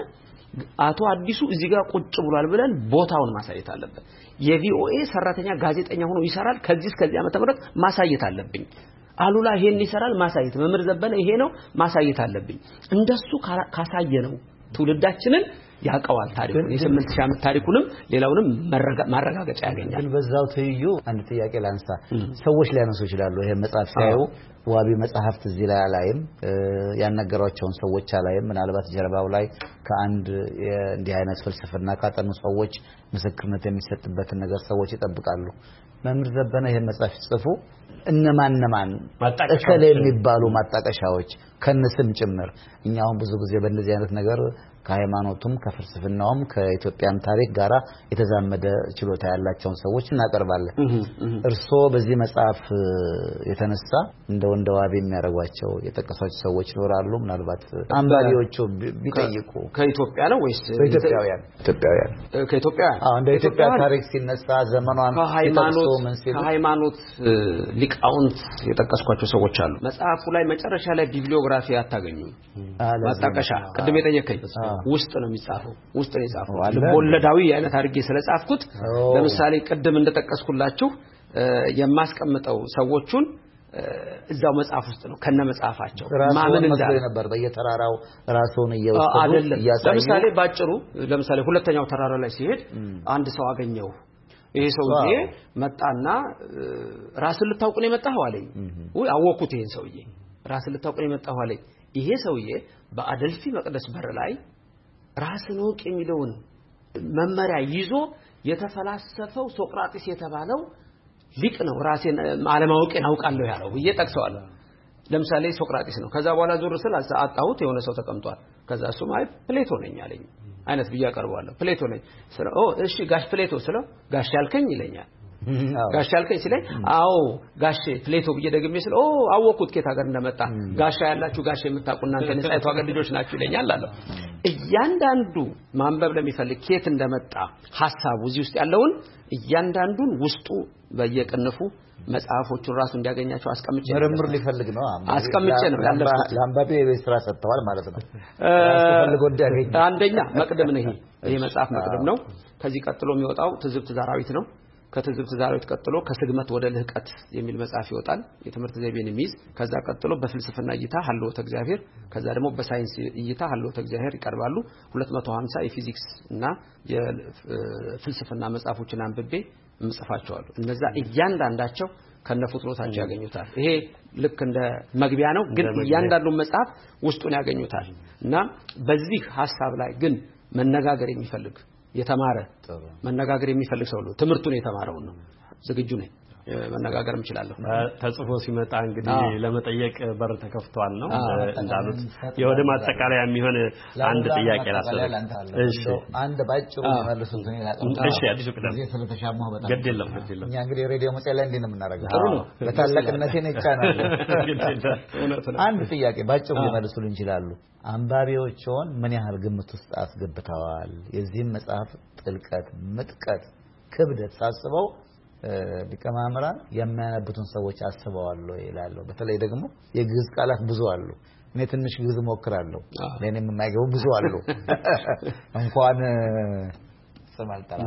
አቶ አዲሱ እዚህ ጋር ቁጭ ብሏል ብለን ቦታውን ማሳየት አለበት። የቪኦኤ ሰራተኛ ጋዜጠኛ ሆኖ ይሰራል ከዚህ እስከዚህ ዓመተ ምህረት ማሳየት አለብኝ። አሉላ ይሄን ይሰራል ማሳየት፣ መምህር ዘበነ ይሄ ነው ማሳየት አለብኝ። እንደሱ ካሳየነው ትውልዳችንን ያቀዋል ታሪኩን የ8000 ዓመት ታሪኩንም ሌላውንም ማረጋገጫ ያገኛል። ግን በዛው ትይዩ አንድ ጥያቄ ላንሳ። ሰዎች ሊያነሱ ይችላሉ ይሄ መጽሐፍ ሲያዩ ዋቢ መጽሐፍት እዚህ ላይ አላይም፣ ያነገሯቸውን ሰዎች አላይም። ምናልባት ጀርባው ላይ ከአንድ እንዲህ አይነት ፍልስፍና ካጠኑ ሰዎች ምስክርነት የሚሰጥበትን ነገር ሰዎች ይጠብቃሉ። መምህር ዘበነ ይሄን መጽሐፍ ጽፉ እነማን እከለ የሚባሉ ማጣቀሻዎች ከነስም ጭምር እኛው ብዙ ጊዜ በእንደዚህ አይነት ነገር ከሃይማኖቱም ከፍልስፍናውም ከኢትዮጵያም ታሪክ ጋራ የተዛመደ ችሎታ ያላቸውን ሰዎች እናቀርባለን። እርሶ በዚህ መጽሐፍ የተነሳ እንደ ዋቢ የሚያደርጓቸው የጠቀሷቸው ሰዎች ይኖራሉ? ምናልባት አንባቢዎቹ ቢጠይቁ ከኢትዮጵያ ነው ወይስ ኢትዮጵያውያን? ከኢትዮጵያውያን እንደ ኢትዮጵያ ታሪክ ሲነሳ ዘመኗን ከሃይማኖት ሊቃውንት የጠቀስኳቸው ሰዎች አሉ። መጽሐፉ ላይ መጨረሻ ላይ ቢብሊዮግራፊ አታገኙም። ማጣቀሻ ቅድም የጠየቀኝ ውስጥ ነው የሚጻፈው። ውስጥ ነው የጻፈው ልቦለዳዊ አይነት አድርጌ ስለጻፍኩት ለምሳሌ ቅድም እንደጠቀስኩላችሁ የማስቀምጠው ሰዎቹን እዛው መጽሐፍ ውስጥ ነው ከነ መጽሐፋቸው ማመን እንዳለ ነበር። በየተራራው ራስዎን እየወሰዱ እያሳዩ ለምሳሌ ባጭሩ ለምሳሌ ሁለተኛው ተራራ ላይ ሲሄድ አንድ ሰው አገኘው። ይሄ ሰውዬ መጣና ራስን ልታውቁ ነው የመጣኸው አለኝ። ወይ አወኩት ይሄን ሰውዬ ራስን ልታውቁ ነው የመጣኸው አለኝ። ይሄ ሰውዬ በአደልፊ መቅደስ በር ላይ ራስን ወቅ የሚለውን መመሪያ ይዞ የተፈላሰፈው ሶቅራጢስ የተባለው ሊቅ ነው። ራሴን አለማወቄን አውቃለሁ ያለው እየጠቅሰዋለሁ። ለምሳሌ ሶቅራጢስ ነው። ከዛ በኋላ ዞር ስል አጣሁት የሆነ ሰው ተቀምጧል። ከዛ እሱ ማለት ፕሌቶ ነኝ አለኝ አይነት ብዬ አቀርባለሁ። ፕሌቶ ነኝ ስለ እሺ ጋሽ ፕሌቶ ስለው ጋሽ ያልከኝ ይለኛል። ጋሽ ያልከኝ ሲለኝ አዎ ጋሽ ፕሌቶ ብዬ ደግሜ ስለው አወኩት ከታ ጋር እንደመጣ ጋሻ ያላችሁ ጋሽ የምታውቁና እናንተ ነጻይቷ ጋር ልጆች ናችሁ ይለኛል አለው። እያንዳንዱ ማንበብ ለሚፈልግ ከየት እንደመጣ ሐሳቡ እዚህ ውስጥ ያለውን እያንዳንዱን ውስጡ በየቅንፉ መጽሐፎቹን ራሱ እንዲያገኛቸው አስቀምጬ ምርምር ሊፈልግ ነው አስቀምጬ ነው ያለበት። ለአንባቢ የቤት ስራ ሰጥተዋል ማለት ነው። ፈልጎ እንዲያገኝ አንደኛ መቅደም ነው ይሄ መጽሐፍ መቅደም ነው። ከዚህ ቀጥሎ የሚወጣው ትዝብት ዛራዊት ነው። ከትዝብት ዛራዊት ቀጥሎ ከስግመት ወደ ልህቀት የሚል መጽሐፍ ይወጣል የትምህርት ዘይቤን የሚይዝ። ከዛ ቀጥሎ በፍልስፍና እይታ ሀልዎተ እግዚአብሔር፣ ከዛ ደግሞ በሳይንስ እይታ ሀልዎተ እግዚአብሔር ይቀርባሉ። 250 የፊዚክስ እና የፍልስፍና መጽሐፎችን አንብቤ እምጽፋቸዋለሁ። እነዛ እያንዳንዳቸው ከነፉትኖታቸው ያገኙታል። ይሄ ልክ እንደ መግቢያ ነው፣ ግን እያንዳንዱ መጽሐፍ ውስጡን ያገኙታል። እና በዚህ ሐሳብ ላይ ግን መነጋገር የሚፈልግ የተማረ መነጋገር የሚፈልግ ሰው ነው ትምህርቱን የተማረው ነው ዝግጁ ነኝ መነጋገር እንችላለን። ተጽፎ ሲመጣ እንግዲህ ለመጠየቅ በር ተከፍቷል ነው እንዳሉት የወደ ማጠቃለያ የሚሆን አንድ ጥያቄ ላስፈልግ። እሺ አንድ ባጭሩ መልሱት ነው ይላል። እሺ አዲሱ ቅደም ስለተሻማው በጣም ግድ የለም እኛ እንግዲህ ሬዲዮ መጽሐፍ ላይ እንዴ ነው የምናደርገው? ጥሩ ነው በታላቅነቴ ነው ይቻላል። አንድ ጥያቄ ባጭሩ ሊመልሱልን ይችላሉ። አንባቢዎችን ምን ያህል ግምት ውስጥ አስገብተዋል? የዚህም መጽሐፍ ጥልቀት፣ ምጥቀት፣ ክብደት ሳስበው ሊቀማምራን የሚያነቡትን ሰዎች አስበዋል ይላሉ። በተለይ ደግሞ የግዕዝ ቃላት ብዙ አሉ። እኔ ትንሽ ግዕዝ ሞክራለሁ ለኔም የማይገቡ ብዙ አሉ። እንኳን ሰማልታላ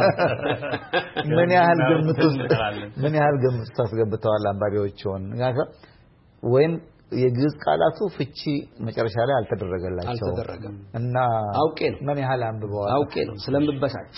ምን ያህል ግምት ታስገብተዋል አንባቢዎችን ወይም የግዕዝ ቃላቱ ፍቺ መጨረሻ ላይ አልተደረገም እና አውቄ ነው ምን ያህል አንብበዋል? አውቄ ነው ስለምበሳጭ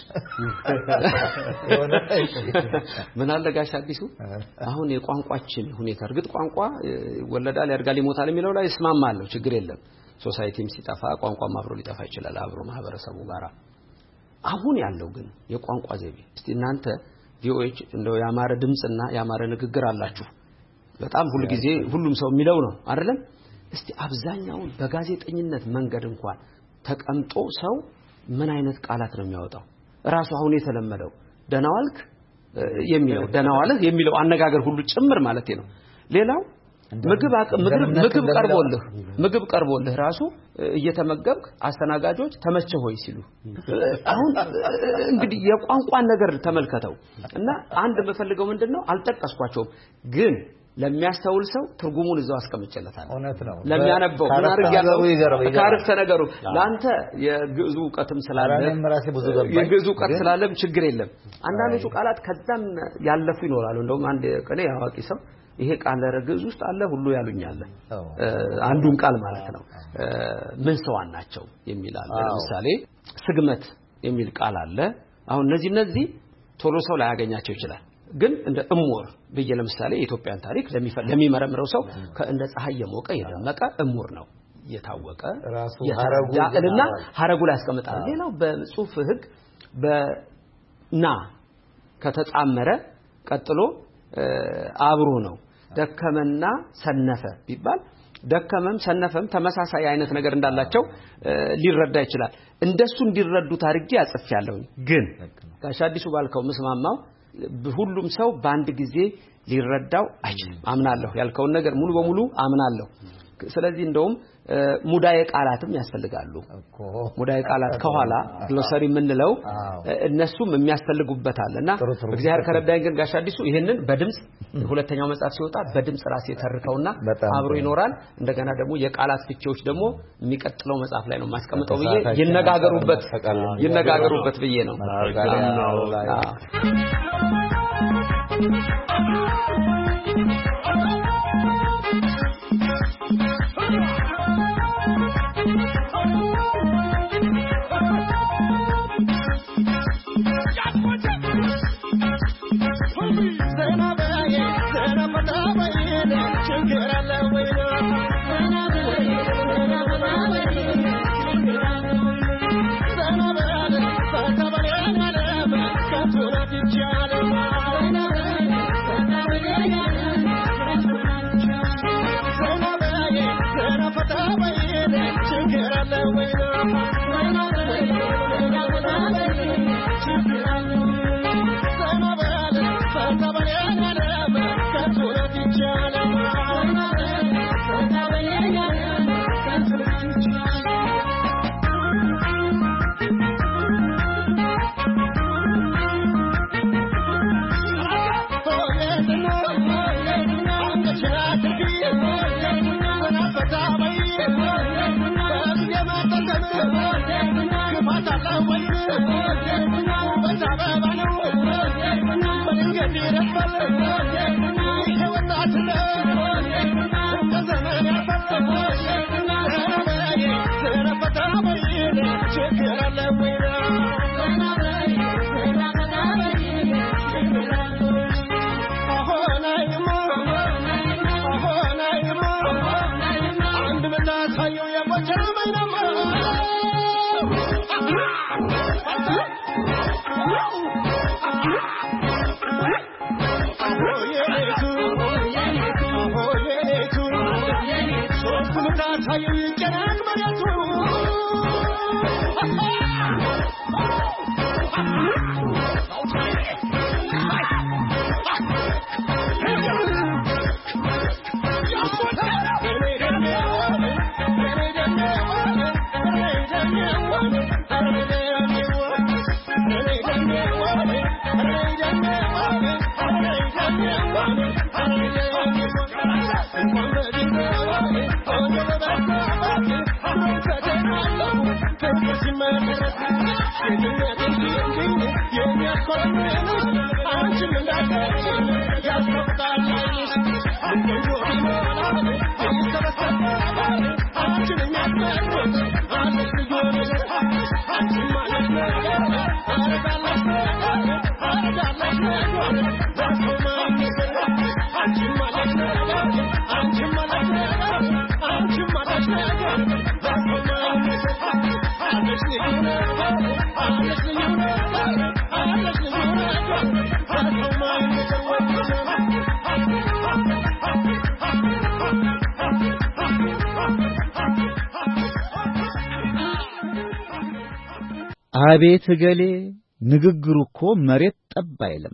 ምን አለ ጋሽ አዲሱ አሁን የቋንቋችን ሁኔታ እርግጥ ቋንቋ ወለዳል ያድጋል ይሞታል የሚለው ላይ እስማማለሁ፣ ችግር የለም። ሶሳይቲም ሲጠፋ ቋንቋም አብሮ ሊጠፋ ይችላል አብሮ ማህበረሰቡ ጋር። አሁን ያለው ግን የቋንቋ ዘይቤ እስቲ እናንተ ቪኦኤ እንደው ያማረ ድምጽና ያማረ ንግግር አላችሁ በጣም ሁሉ ጊዜ ሁሉም ሰው የሚለው ነው አይደለም? እስቲ አብዛኛውን በጋዜጠኝነት መንገድ እንኳን ተቀምጦ ሰው ምን አይነት ቃላት ነው የሚያወጣው? ራሱ አሁን የተለመደው ደናዋልክ የሚለው አነጋገር ሁሉ ጭምር ማለት ነው። ሌላው ምግብ ቀርቦልህ ራሱ እየተመገብክ አስተናጋጆች ተመቸ ሆይ ሲሉ አሁን እንግዲህ የቋንቋን ነገር ተመልከተው። እና አንድ በፈልገው ምንድነው አልጠቀስኳቸውም፣ ግን ለሚያስተውል ሰው ትርጉሙን እዛው አስቀምጨለታል እውነት ነው ለሚያነበው ምን አርጋለው ካርክተ ነገሩ ላንተ የግዕዙ ዕውቀትም ስላለ የግዕዙ ዕውቀት ስላለም ችግር የለም አንዳንዶቹ ቃላት ከዛም ያለፉ ይኖራሉ እንደውም አንድ ቀኔ ያዋቂ ሰው ይሄ ቃል ረግዕዝ ውስጥ አለ ሁሉ ያሉኛል አንዱን ቃል ማለት ነው ምን ሰዋን ናቸው የሚላል ለምሳሌ ስግመት የሚል ቃል አለ አሁን እነዚህ ቶሎ ሰው ላይ ያገኛቸው ይችላል ግን እንደ እሙር በየ ለምሳሌ የኢትዮጵያን ታሪክ ለሚመረምረው ሰው እንደ ፀሐይ የሞቀ የደመቀ እሙር ነው የታወቀ ራሱ ሐረጉና ሐረጉ ላይ ያስቀምጣል ሌላው በጽሁፍ ህግ በና ከተጻመረ ቀጥሎ አብሮ ነው ደከመና ሰነፈ ቢባል ደከመም ሰነፈም ተመሳሳይ አይነት ነገር እንዳላቸው ሊረዳ ይችላል እንደሱ እንዲረዱ ታርጌ ያጽፋለሁ ግን ታሻዲሱ ባልከው መስማማው ሁሉም ሰው በአንድ ጊዜ ሊረዳው አይችልም አምናለሁ ያልከውን ነገር ሙሉ በሙሉ አምናለሁ ስለዚህ እንደውም ሙዳየ ቃላትም ያስፈልጋሉ ሙዳየ ቃላት ከኋላ ግሎሰሪ ምንለው እነሱም የሚያስፈልጉበታልና እግዚአብሔር ከረዳኝ ግን ጋሽ አዲሱ ይሄንን በድምጽ ሁለተኛው መጽሐፍ ሲወጣ በድምጽ ራስ የተርከውና አብሮ ይኖራል እንደገና ደግሞ የቃላት ፍቺዎች ደግሞ የሚቀጥለው መጽሐፍ ላይ ነው ማስቀምጠው ብዬ ይነጋገሩበት ብዬ ነው አቤት ገሌ ንግግሩ እኮ መሬት ጠብ አይልም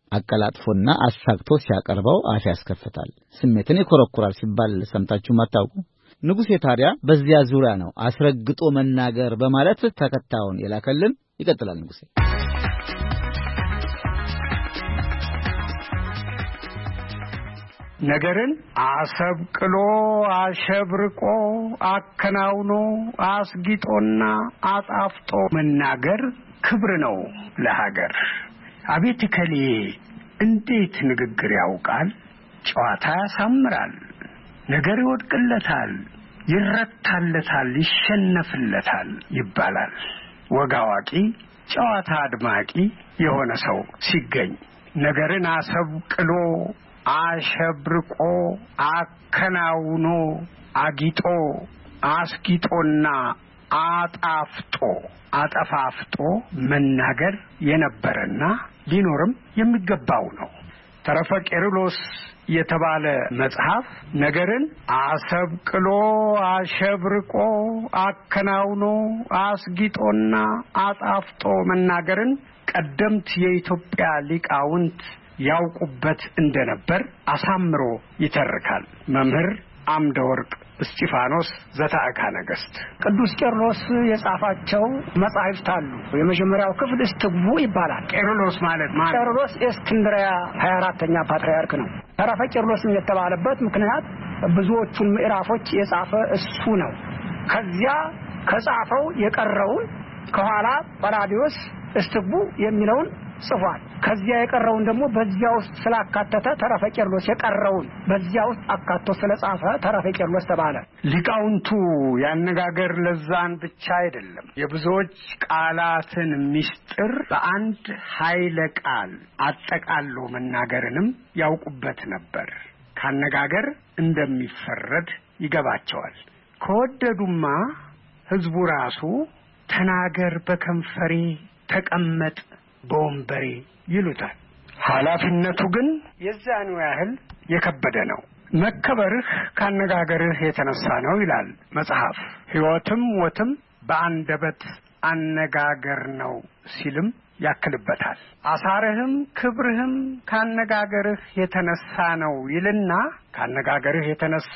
አቀላጥፎና አሳክቶ ሲያቀርበው አፍ ያስከፍታል ስሜትን ይኮረኩራል ሲባል ሰምታችሁ ማታውቁ ንጉሴ ታዲያ በዚያ ዙሪያ ነው አስረግጦ መናገር በማለት ተከታዩን የላከልን ይቀጥላል ንጉሴ ነገርን አሰብቅሎ አሸብርቆ አከናውኖ አስጊጦና አጣፍጦ መናገር ክብር ነው ለሀገር። አቤት ከሌ እንዴት ንግግር ያውቃል፣ ጨዋታ ያሳምራል፣ ነገር ይወድቅለታል፣ ይረታለታል፣ ይሸነፍለታል ይባላል። ወግ አዋቂ ጨዋታ አድማቂ የሆነ ሰው ሲገኝ ነገርን አሰብቅሎ አሸብርቆ አከናውኖ አጊጦ አስጊጦና አጣፍጦ አጠፋፍጦ መናገር የነበረና ሊኖርም የሚገባው ነው። ተረፈ ቄርሎስ የተባለ መጽሐፍ ነገርን አሰብቅሎ አሸብርቆ አከናውኖ አስጊጦና አጣፍጦ መናገርን ቀደምት የኢትዮጵያ ሊቃውንት ያውቁበት እንደነበር አሳምሮ ይተርካል። መምህር አምደወርቅ እስጢፋኖስ ዘታዕካ ነገሥት። ቅዱስ ቄርሎስ የጻፋቸው መጻሕፍት አሉ። የመጀመሪያው ክፍል እስትግቡ ይባላል። ቄርሎስ ማለት ቄርሎስ የእስክንድርያ 24ኛ ፓትርያርክ ነው። ተረፈ ቄርሎስ የተባለበት ምክንያት ብዙዎቹን ምዕራፎች የጻፈ እሱ ነው። ከዚያ ከጻፈው የቀረውን ከኋላ ጳላዲዮስ እስትግቡ የሚለውን ጽፏል። ከዚያ የቀረውን ደግሞ በዚያ ውስጥ ስላካተተ ተረፈ ቄርሎስ የቀረውን በዚያ ውስጥ አካቶ ስለጻፈ ተረፈ ቄርሎስ ተባለ። ሊቃውንቱ ያነጋገር ለዛን ብቻ አይደለም፣ የብዙዎች ቃላትን ምስጢር በአንድ ኃይለ ቃል አጠቃሎ መናገርንም ያውቁበት ነበር። ካነጋገር እንደሚፈረድ ይገባቸዋል። ከወደዱማ ሕዝቡ ራሱ ተናገር በከንፈሬ ተቀመጥ በወንበሬ ይሉታል። ኃላፊነቱ ግን የዛኑ ያህል የከበደ ነው። መከበርህ ካነጋገርህ የተነሳ ነው ይላል መጽሐፍ። ሕይወትም ሞትም በአንደበት አነጋገር ነው ሲልም ያክልበታል። አሳርህም ክብርህም ካነጋገርህ የተነሳ ነው ይልና ካነጋገርህ የተነሳ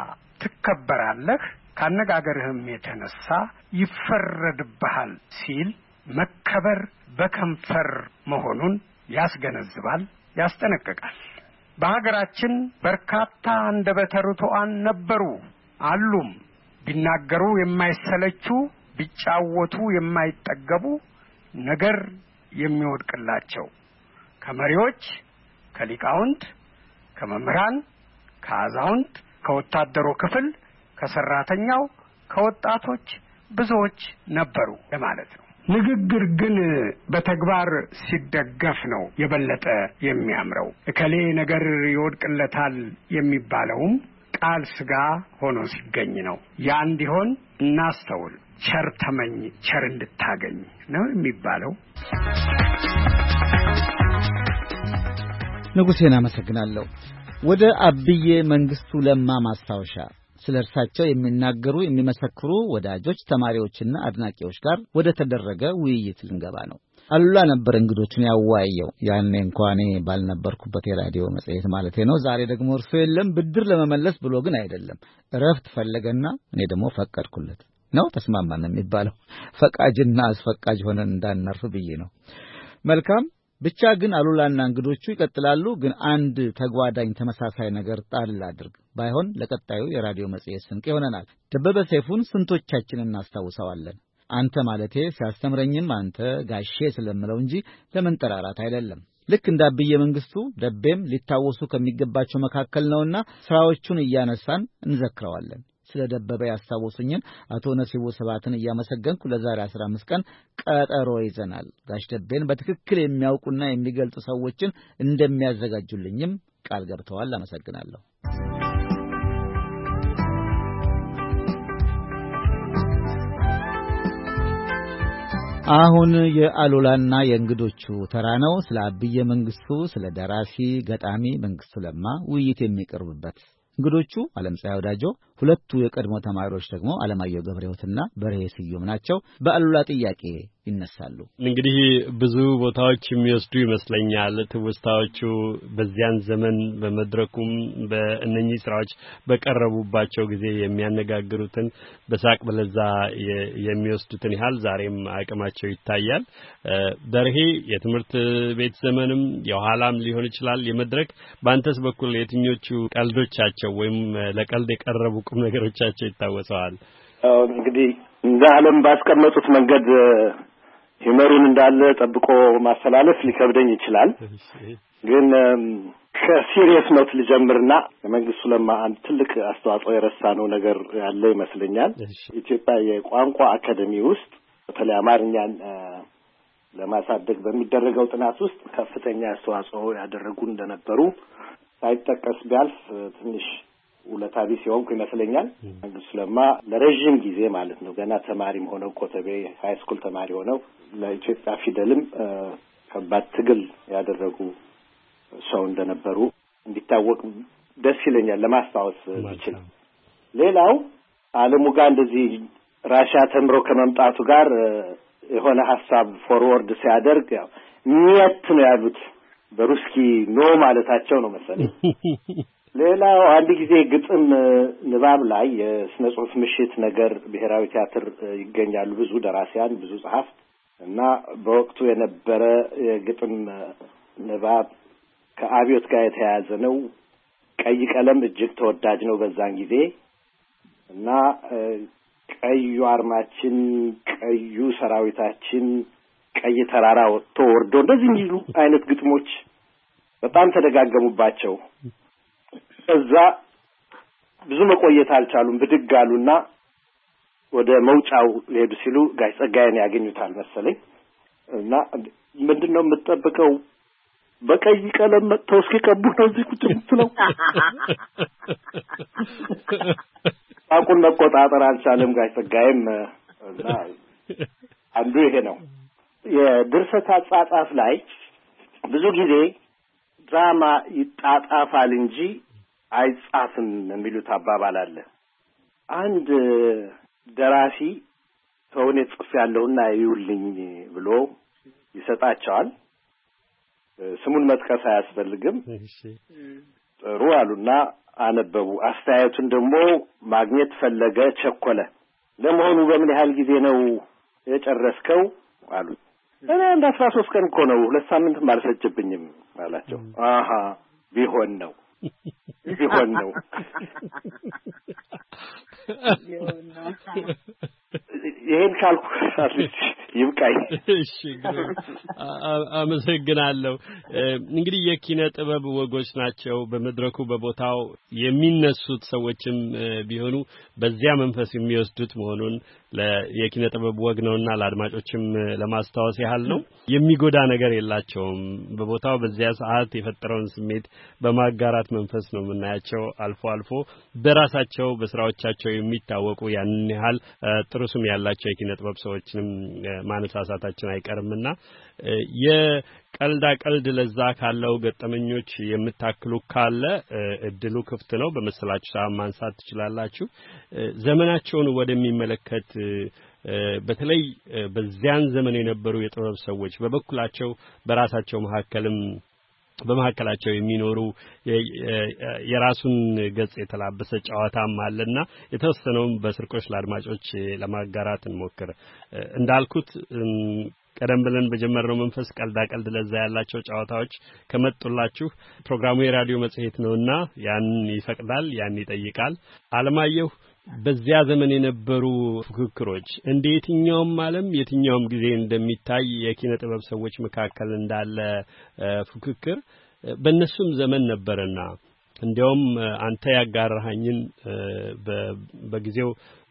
ትከበራለህ፣ ካነጋገርህም የተነሳ ይፈረድብሃል ሲል መከበር በከንፈር መሆኑን ያስገነዝባል፣ ያስጠነቅቃል። በሀገራችን በርካታ አንደበተ ርቱዓን ነበሩ አሉም። ቢናገሩ የማይሰለቹ ቢጫወቱ የማይጠገቡ ነገር የሚወድቅላቸው ከመሪዎች፣ ከሊቃውንት፣ ከመምህራን፣ ከአዛውንት፣ ከወታደሩ ክፍል፣ ከሰራተኛው፣ ከወጣቶች ብዙዎች ነበሩ ለማለት ነው። ንግግር ግን በተግባር ሲደገፍ ነው የበለጠ የሚያምረው። እከሌ ነገር ይወድቅለታል የሚባለውም ቃል ሥጋ ሆኖ ሲገኝ ነው። ያ እንዲሆን እናስተውል። ቸር ተመኝ ቸር እንድታገኝ ነው የሚባለው። ንጉሴን አመሰግናለሁ። ወደ አብዬ መንግስቱ ለማ ማስታወሻ ስለ እርሳቸው የሚናገሩ የሚመሰክሩ ወዳጆች፣ ተማሪዎችና አድናቂዎች ጋር ወደ ተደረገ ውይይት ልንገባ ነው። አሉላ ነበር እንግዶቹን ያዋየው። ያኔ እንኳን ባልነበርኩበት የራዲዮ መጽሔት ማለቴ ነው። ዛሬ ደግሞ እርሱ የለም። ብድር ለመመለስ ብሎ ግን አይደለም፣ እረፍት ፈለገና እኔ ደግሞ ፈቀድኩለት ነው። ተስማማን የሚባለው ፈቃጅና አስፈቃጅ ሆነን እንዳናርፍ ብዬ ነው። መልካም ብቻ ግን አሉላና እንግዶቹ ይቀጥላሉ። ግን አንድ ተጓዳኝ ተመሳሳይ ነገር ጣል አድርግ ባይሆን ለቀጣዩ የራዲዮ መጽሔት ስንቅ ይሆነናል። ደበበ ሰይፉን ስንቶቻችን እናስታውሰዋለን? አንተ ማለቴ ሲያስተምረኝም አንተ ጋሼ ስለምለው እንጂ ለመንጠራራት አይደለም። ልክ እንደ አብዬ መንግስቱ ደቤም ሊታወሱ ከሚገባቸው መካከል ነውና ስራዎቹን እያነሳን እንዘክረዋለን። ስለ ደበበ ያስታወሱኝን አቶ ነሲቡ ሰባትን እያመሰገንኩ ለዛሬ 15 ቀን ቀጠሮ ይዘናል። ጋሽ ደቤን በትክክል የሚያውቁና የሚገልጹ ሰዎችን እንደሚያዘጋጁልኝም ቃል ገብተዋል። አመሰግናለሁ። አሁን የአሉላና የእንግዶቹ ተራ ነው። ስለ አብዬ መንግስቱ፣ ስለ ደራሲ ገጣሚ መንግስቱ ለማ ውይይት የሚቀርብበት እንግዶቹ ዓለምፀሐይ ወዳጆ፣ ሁለቱ የቀድሞ ተማሪዎች ደግሞ አለማየሁ ገብረሕይወትና በርሄ ስዩም ናቸው። በአሉላ ጥያቄ ይነሳሉ። እንግዲህ ብዙ ቦታዎች የሚወስዱ ይመስለኛል ትውስታዎቹ በዚያን ዘመን በመድረኩም በእነኚህ ስራዎች በቀረቡባቸው ጊዜ የሚያነጋግሩትን በሳቅ በለዛ የሚወስዱትን ያህል ዛሬም አቅማቸው ይታያል። በርሄ የትምህርት ቤት ዘመንም የኋላም ሊሆን ይችላል የመድረክ በአንተስ በኩል የትኞቹ ቀልዶቻቸው ወይም ለቀልድ የቀረቡ ቁም ነገሮቻቸው ይታወሰዋል? እንግዲህ እንደ ዓለም ባስቀመጡት መንገድ ሂመሩን እንዳለ ጠብቆ ማስተላለፍ ሊከብደኝ ይችላል። ግን ከሲሪየስ ኖት ልጀምርና መንግስቱ ለማ አንድ ትልቅ አስተዋጽኦ የረሳነው ነገር ያለ ይመስለኛል። ኢትዮጵያ የቋንቋ አካዳሚ ውስጥ በተለይ አማርኛን ለማሳደግ በሚደረገው ጥናት ውስጥ ከፍተኛ አስተዋጽኦ ያደረጉ እንደነበሩ ሳይጠቀስ ቢያልፍ ትንሽ ውለታ ቢስ የሆንኩ ይመስለኛል። መንግስቱ ለማ ለረጅም ጊዜ ማለት ነው ገና ተማሪም ሆነው ኮተቤ ሃይ ስኩል ተማሪ ሆነው ለኢትዮጵያ ፊደልም ከባድ ትግል ያደረጉ ሰው እንደነበሩ እንዲታወቅ ደስ ይለኛል ለማስታወስ ይችላል። ሌላው ዓለሙ ጋር እንደዚህ ራሻ ተምሮ ከመምጣቱ ጋር የሆነ ሐሳብ ፎርወርድ ሲያደርግ ያው ኒየት ነው ያሉት በሩስኪ ኖ ማለታቸው ነው መሰለኝ። ሌላው አንድ ጊዜ ግጥም ንባብ ላይ የስነ ጽሁፍ ምሽት ነገር ብሔራዊ ቲያትር ይገኛሉ ብዙ ደራሲያን ብዙ ጸሐፍት እና በወቅቱ የነበረ የግጥም ንባብ ከአብዮት ጋር የተያያዘ ነው። ቀይ ቀለም እጅግ ተወዳጅ ነው በዛን ጊዜ እና ቀዩ አርማችን ቀዩ ሰራዊታችን ቀይ ተራራ ወጥቶ ወርዶ እንደዚህ የሚሉ አይነት ግጥሞች በጣም ተደጋገሙባቸው። እዛ ብዙ መቆየት አልቻሉም። ብድግ አሉና ወደ መውጫው ሊሄዱ ሲሉ ጋሽ ጸጋዬን ያገኙታል መሰለኝ እና ምንድነው የምትጠብቀው በቀይ ቀለም መጥተው እስኪቀቡ ነው እዚህ ቁጭ ብትለው አቁን መቆጣጠር አልቻለም ጋሽ ጸጋዬም እና አንዱ ይሄ ነው። የድርሰት አጻጻፍ ላይ ብዙ ጊዜ ድራማ ይጣጣፋል እንጂ አይጻፍም የሚሉት አባባል አለ። አንድ ደራሲ ተውኔት ጽፌያለሁና ይውልኝ ብሎ ይሰጣቸዋል። ስሙን መጥቀስ አያስፈልግም። ጥሩ አሉና አነበቡ። አስተያየቱን ደግሞ ማግኘት ፈለገ ቸኮለ። ለመሆኑ በምን ያህል ጊዜ ነው የጨረስከው አሉት። እኔ እንደ 13 ቀን እኮ ነው 2 ሳምንትም አልፈጀብኝም አላቸው። አሃ ቢሆን ነው ይሄን ካልኩ ይብቃኝ። እሺ አመሰግናለሁ። እንግዲህ የኪነ ጥበብ ወጎች ናቸው በመድረኩ በቦታው የሚነሱት ሰዎችም ቢሆኑ በዚያ መንፈስ የሚወስዱት መሆኑን የኪነ ጥበብ ወግ ነውና ለአድማጮችም ለማስታወስ ያህል ነው። የሚጎዳ ነገር የላቸውም። በቦታው በዚያ ሰዓት የፈጠረውን ስሜት በማጋራት መንፈስ ነው የምናያቸው። አልፎ አልፎ በራሳቸው በስራዎቻቸው የሚታወቁ ያንን ያህል ጥሩ ስም ያላቸው የኪነ ጥበብ ሰዎችንም ማነሳሳታችን አይቀርምና የቀልዳ ቀልድ ለዛ ካለው ገጠመኞች የምታክሉ ካለ እድሉ ክፍት ነው። በመሰላችሁ ሰዓት ማንሳት ትችላላችሁ። ዘመናቸውን ወደሚመለከት በተለይ በዚያን ዘመን የነበሩ የጥበብ ሰዎች በበኩላቸው በራሳቸው በመሐከላቸው የሚኖሩ የራሱን ገጽ የተላበሰ ጨዋታም አለና የተወሰነውን በስርቆሽ ለአድማጮች ለማጋራት እንሞክር። እንዳልኩት ቀደም ብለን በጀመረው መንፈስ ቀልዳ ቀልድ ለዛ ያላቸው ጨዋታዎች ከመጡላችሁ ፕሮግራሙ የራዲዮ መጽሔት ነውና ያን ይፈቅዳል፣ ያን ይጠይቃል። አለማየሁ በዚያ ዘመን የነበሩ ፉክክሮች እንደ የትኛውም ዓለም የትኛውም ጊዜ እንደሚታይ የኪነ ጥበብ ሰዎች መካከል እንዳለ ፉክክር በእነሱም ዘመን ነበርና እንዲያውም አንተ ያጋራኸኝን በጊዜው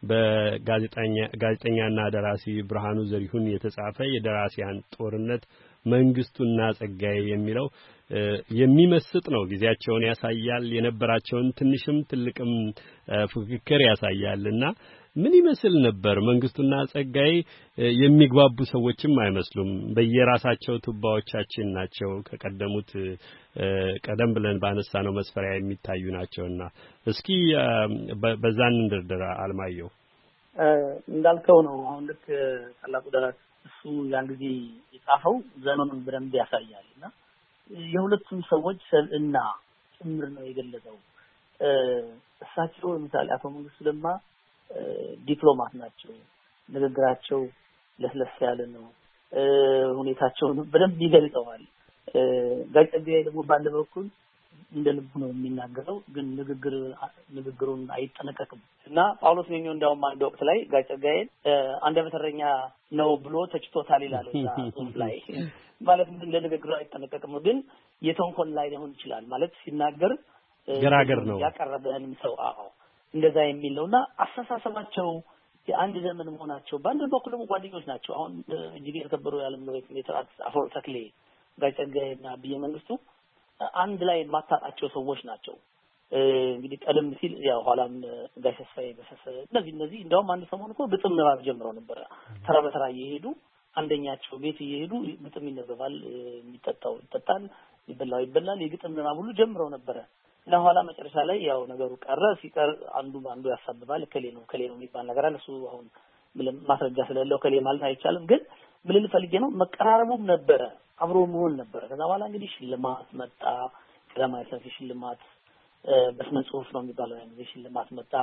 በጋዜጠኛና ደራሲ ብርሃኑ ዘሪሁን የተጻፈ የደራሲያን ጦርነት መንግስቱና ጸጋዬ የሚለው የሚመስጥ ነው። ጊዜያቸውን ያሳያል። የነበራቸውን ትንሽም ትልቅም ፉክክር ያሳያልና ምን ይመስል ነበር? መንግስቱና ጸጋዬ የሚግባቡ ሰዎችም አይመስሉም። በየራሳቸው ቱባዎቻችን ናቸው። ከቀደሙት ቀደም ብለን ባነሳነው መስፈሪያ የሚታዩ ናቸውና እስኪ በዛን እንደርደራ አልማየሁ እንዳልከው ነው። አሁን ልክ ታላቁ ደራሲ እሱ ያን ጊዜ የጻፈው ዘመኑን በደንብ ያሳያልና የሁለቱም ሰዎች ሰብዕና ጭምር ነው የገለጸው። እሳቸው ለምሳሌ አቶ መንግስቱ ለማ ዲፕሎማት ናቸው። ንግግራቸው ለስለስ ያለ ነው። ሁኔታቸውን በደንብ ይገልጸዋል። ጋዜጠኛዬ ደግሞ ባለ በኩል እንደ ልቡ ነው የሚናገረው፣ ግን ንግግሩን አይጠነቀቅም እና ጳውሎስ ኞኞ እንዳውም አንድ ወቅት ላይ ጋዜጠኛዬን አንደበተኛ ነው ብሎ ተችቶታል ይላል እዛ ላይ ማለት ለንግግሩ አይጠነቀቅም፣ ግን የተንኮል ላይ ሊሆን ይችላል ማለት ሲናገር ገራገር ነው ያቀረበንም ሰው እንደዛ የሚል ነውና አስተሳሰባቸው የአንድ ዘመን መሆናቸው በአንድ በኩል ደግሞ ጓደኞች ናቸው። አሁን እጅግ የተከበሩ የዓለም ሎሬት ሜትራት አፈወርቅ ተክሌ ጋዜጠኛዬና አብይ መንግስቱ አንድ ላይ ማታጣቸው ሰዎች ናቸው። እንግዲህ ቀደም ሲል ያው ኋላም ጋሽ ተስፋዬ ገሰሰ እነዚህ እንደውም አንድ ሰሞን እኮ ግጥም ንባብ ጀምረው ነበር። ተራ በተራ እየሄዱ አንደኛቸው ቤት እየሄዱ ግጥም ይነበባል፣ የሚጠጣው ይጠጣል፣ ይበላው ይበላል፣ የግጥም ንባብ ሁሉ ጀምረው ነበር። እና ኋላ መጨረሻ ላይ ያው ነገሩ ቀረ። ሲቀር አንዱ ያሳብባል፣ ከሌ ነው የሚባል ነገር አለ። እሱ አሁን ማስረጃ ስለሌለው ከሌ ማለት አይቻልም። ግን ምን ልፈልጌ ነው መቀራረቡም ነበረ፣ አብሮ መሆን ነበረ። ከዛ በኋላ እንግዲህ ሽልማት መጣ። ቀዳማዊ ኃይለ ሥላሴ ሽልማት በስነ ጽሁፍ ነው የሚባለው ያን ጊዜ ሽልማት መጣ።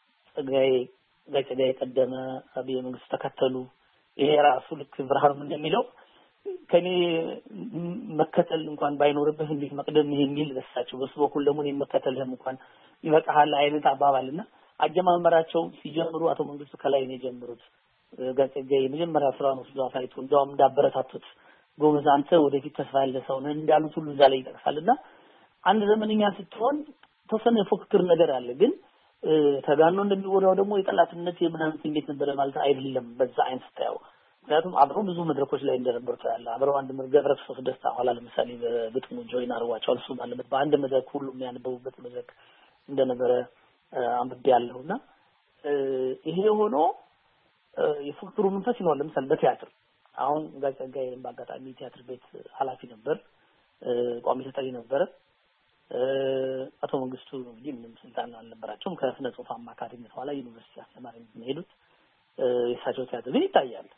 ጸጋዬ ቀደመ፣ አብይ መንግስቱ ተከተሉ። ይሄ ራሱ ልክ ብርሃኑ እንደሚለው ከኔ መከተል እንኳን ባይኖርብህ እንዴት መቅደም ይሄ የሚል ለሳቸው በሱ በኩል ደግሞ እኔ መከተልህም እንኳን ይበቃሃል አይነት አባባልና አጀማመራቸው ሲጀምሩ አቶ መንግስቱ ከላይ ነው የጀመሩት። ጋዜጠኛዬ የመጀመሪያ ስራ ነው ሲሉ አሳይቶ እንደውም እንዳበረታቱት ጎበዝ አንተ ወደፊት ተስፋ ያለ ሰው ነህ እንዳሉት ሁሉ እዛ ላይ ይጠቅሳልና አንድ ዘመንኛ ስትሆን ተወሰነ ፉክክር ነገር አለ። ግን ተጋኖ እንደሚወራው ደግሞ የጠላትነት የምናምን ስሜት ነበር ማለት አይደለም በዛ አይነት ስታየው። ምክንያቱም አብረው ብዙ መድረኮች ላይ እንደነበሩ ታያለ። አብረው አንድ ገብረ ክርስቶስ ደስታ ኋላ ለምሳሌ በግጥሙ ጆይን አርዋቸው እሱ ባለበት በአንድ መድረክ ሁሉ የሚያነበቡበት መድረክ እንደነበረ አንብቤ ያለውና ይሄ ሆኖ የፉክክሩ መንፈስ ይኖር። ለምሳሌ በቲያትር አሁን ጋዜጠኛዬ በአጋጣሚ ቲያትር ቤት ኃላፊ ነበር፣ ቋሚ ተጠሪ ነበር። አቶ መንግስቱ እንግዲህ ምንም ስልጣን አልነበራቸውም። ከስነ ጽሁፍ አማካሪነት ኋላ ዩኒቨርሲቲ አስተማሪ ነው የሄዱት። የእሳቸው ቲያትር ግን ይታያል።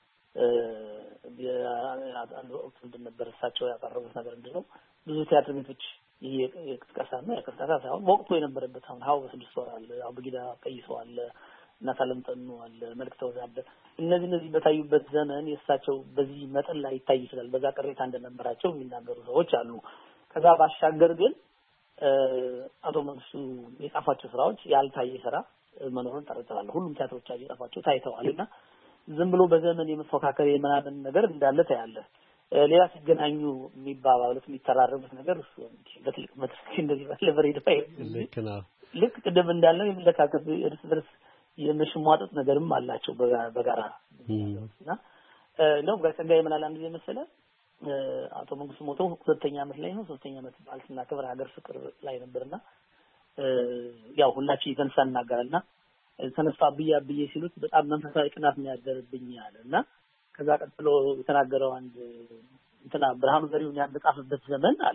አንድ ወቅት እንደነበር እሳቸው ያቀረቡት ነገር እንደው ብዙ ቲያትር ቤቶች የቅስቀሳና የቅስቀሳ ሳይሆን ወቅቱ የነበረበት አሁን ሀው በስድስት ወር አለ፣ አብጊዳ ቀይሰው አለ እና ሰለምጠኑ አለ፣ መልክተው አለ። እነዚህ በታዩበት ዘመን የእሳቸው በዚህ መጠን ላይ ይታይ ይችላል። በዛ ቅሬታ እንደነበራቸው የሚናገሩ ሰዎች አሉ። ከዛ ባሻገር ግን አቶ መንግስቱ የጻፏቸው ስራዎች ያልታየ ስራ መኖሩን ጠርጥራለሁ። ሁሉም ቲያትሮቻቸው የጻፏቸው ታይተዋልና ዝም ብሎ በዘመን የመፎካከር የምናምን ነገር እንዳለ ታያለ። ሌላ ሲገናኙ የሚባባሉት የሚተራረቡት ነገር እሱ በትልቅ መድረክ እንደዚህ ባለ በሬድ ፋይ ልክ ቅድም እንዳለው የመለካከት እርስ በርስ የመሽሟጠጥ ነገርም አላቸው በጋራ እና ነው ጋዜጠኛዬ ምን አለ አንድ ጊዜ መሰለ አቶ መንግስቱ ሞተው 2ኛ ዓመት ላይ ነው 3ኛ ዓመት በዓል ስናከብር ሀገር ፍቅር ላይ ነበርና ያው ሁላችን ይተንሳን እናገራልና ተነስቶ አብዬ ሲሉት በጣም መንፈሳዊ ቅናት የሚያደርብኝ አለና ከዛ ቀጥሎ የተናገረው አንድ ብርሃኑ ዘሪሁን ያንበጣፈበት ዘመን አለ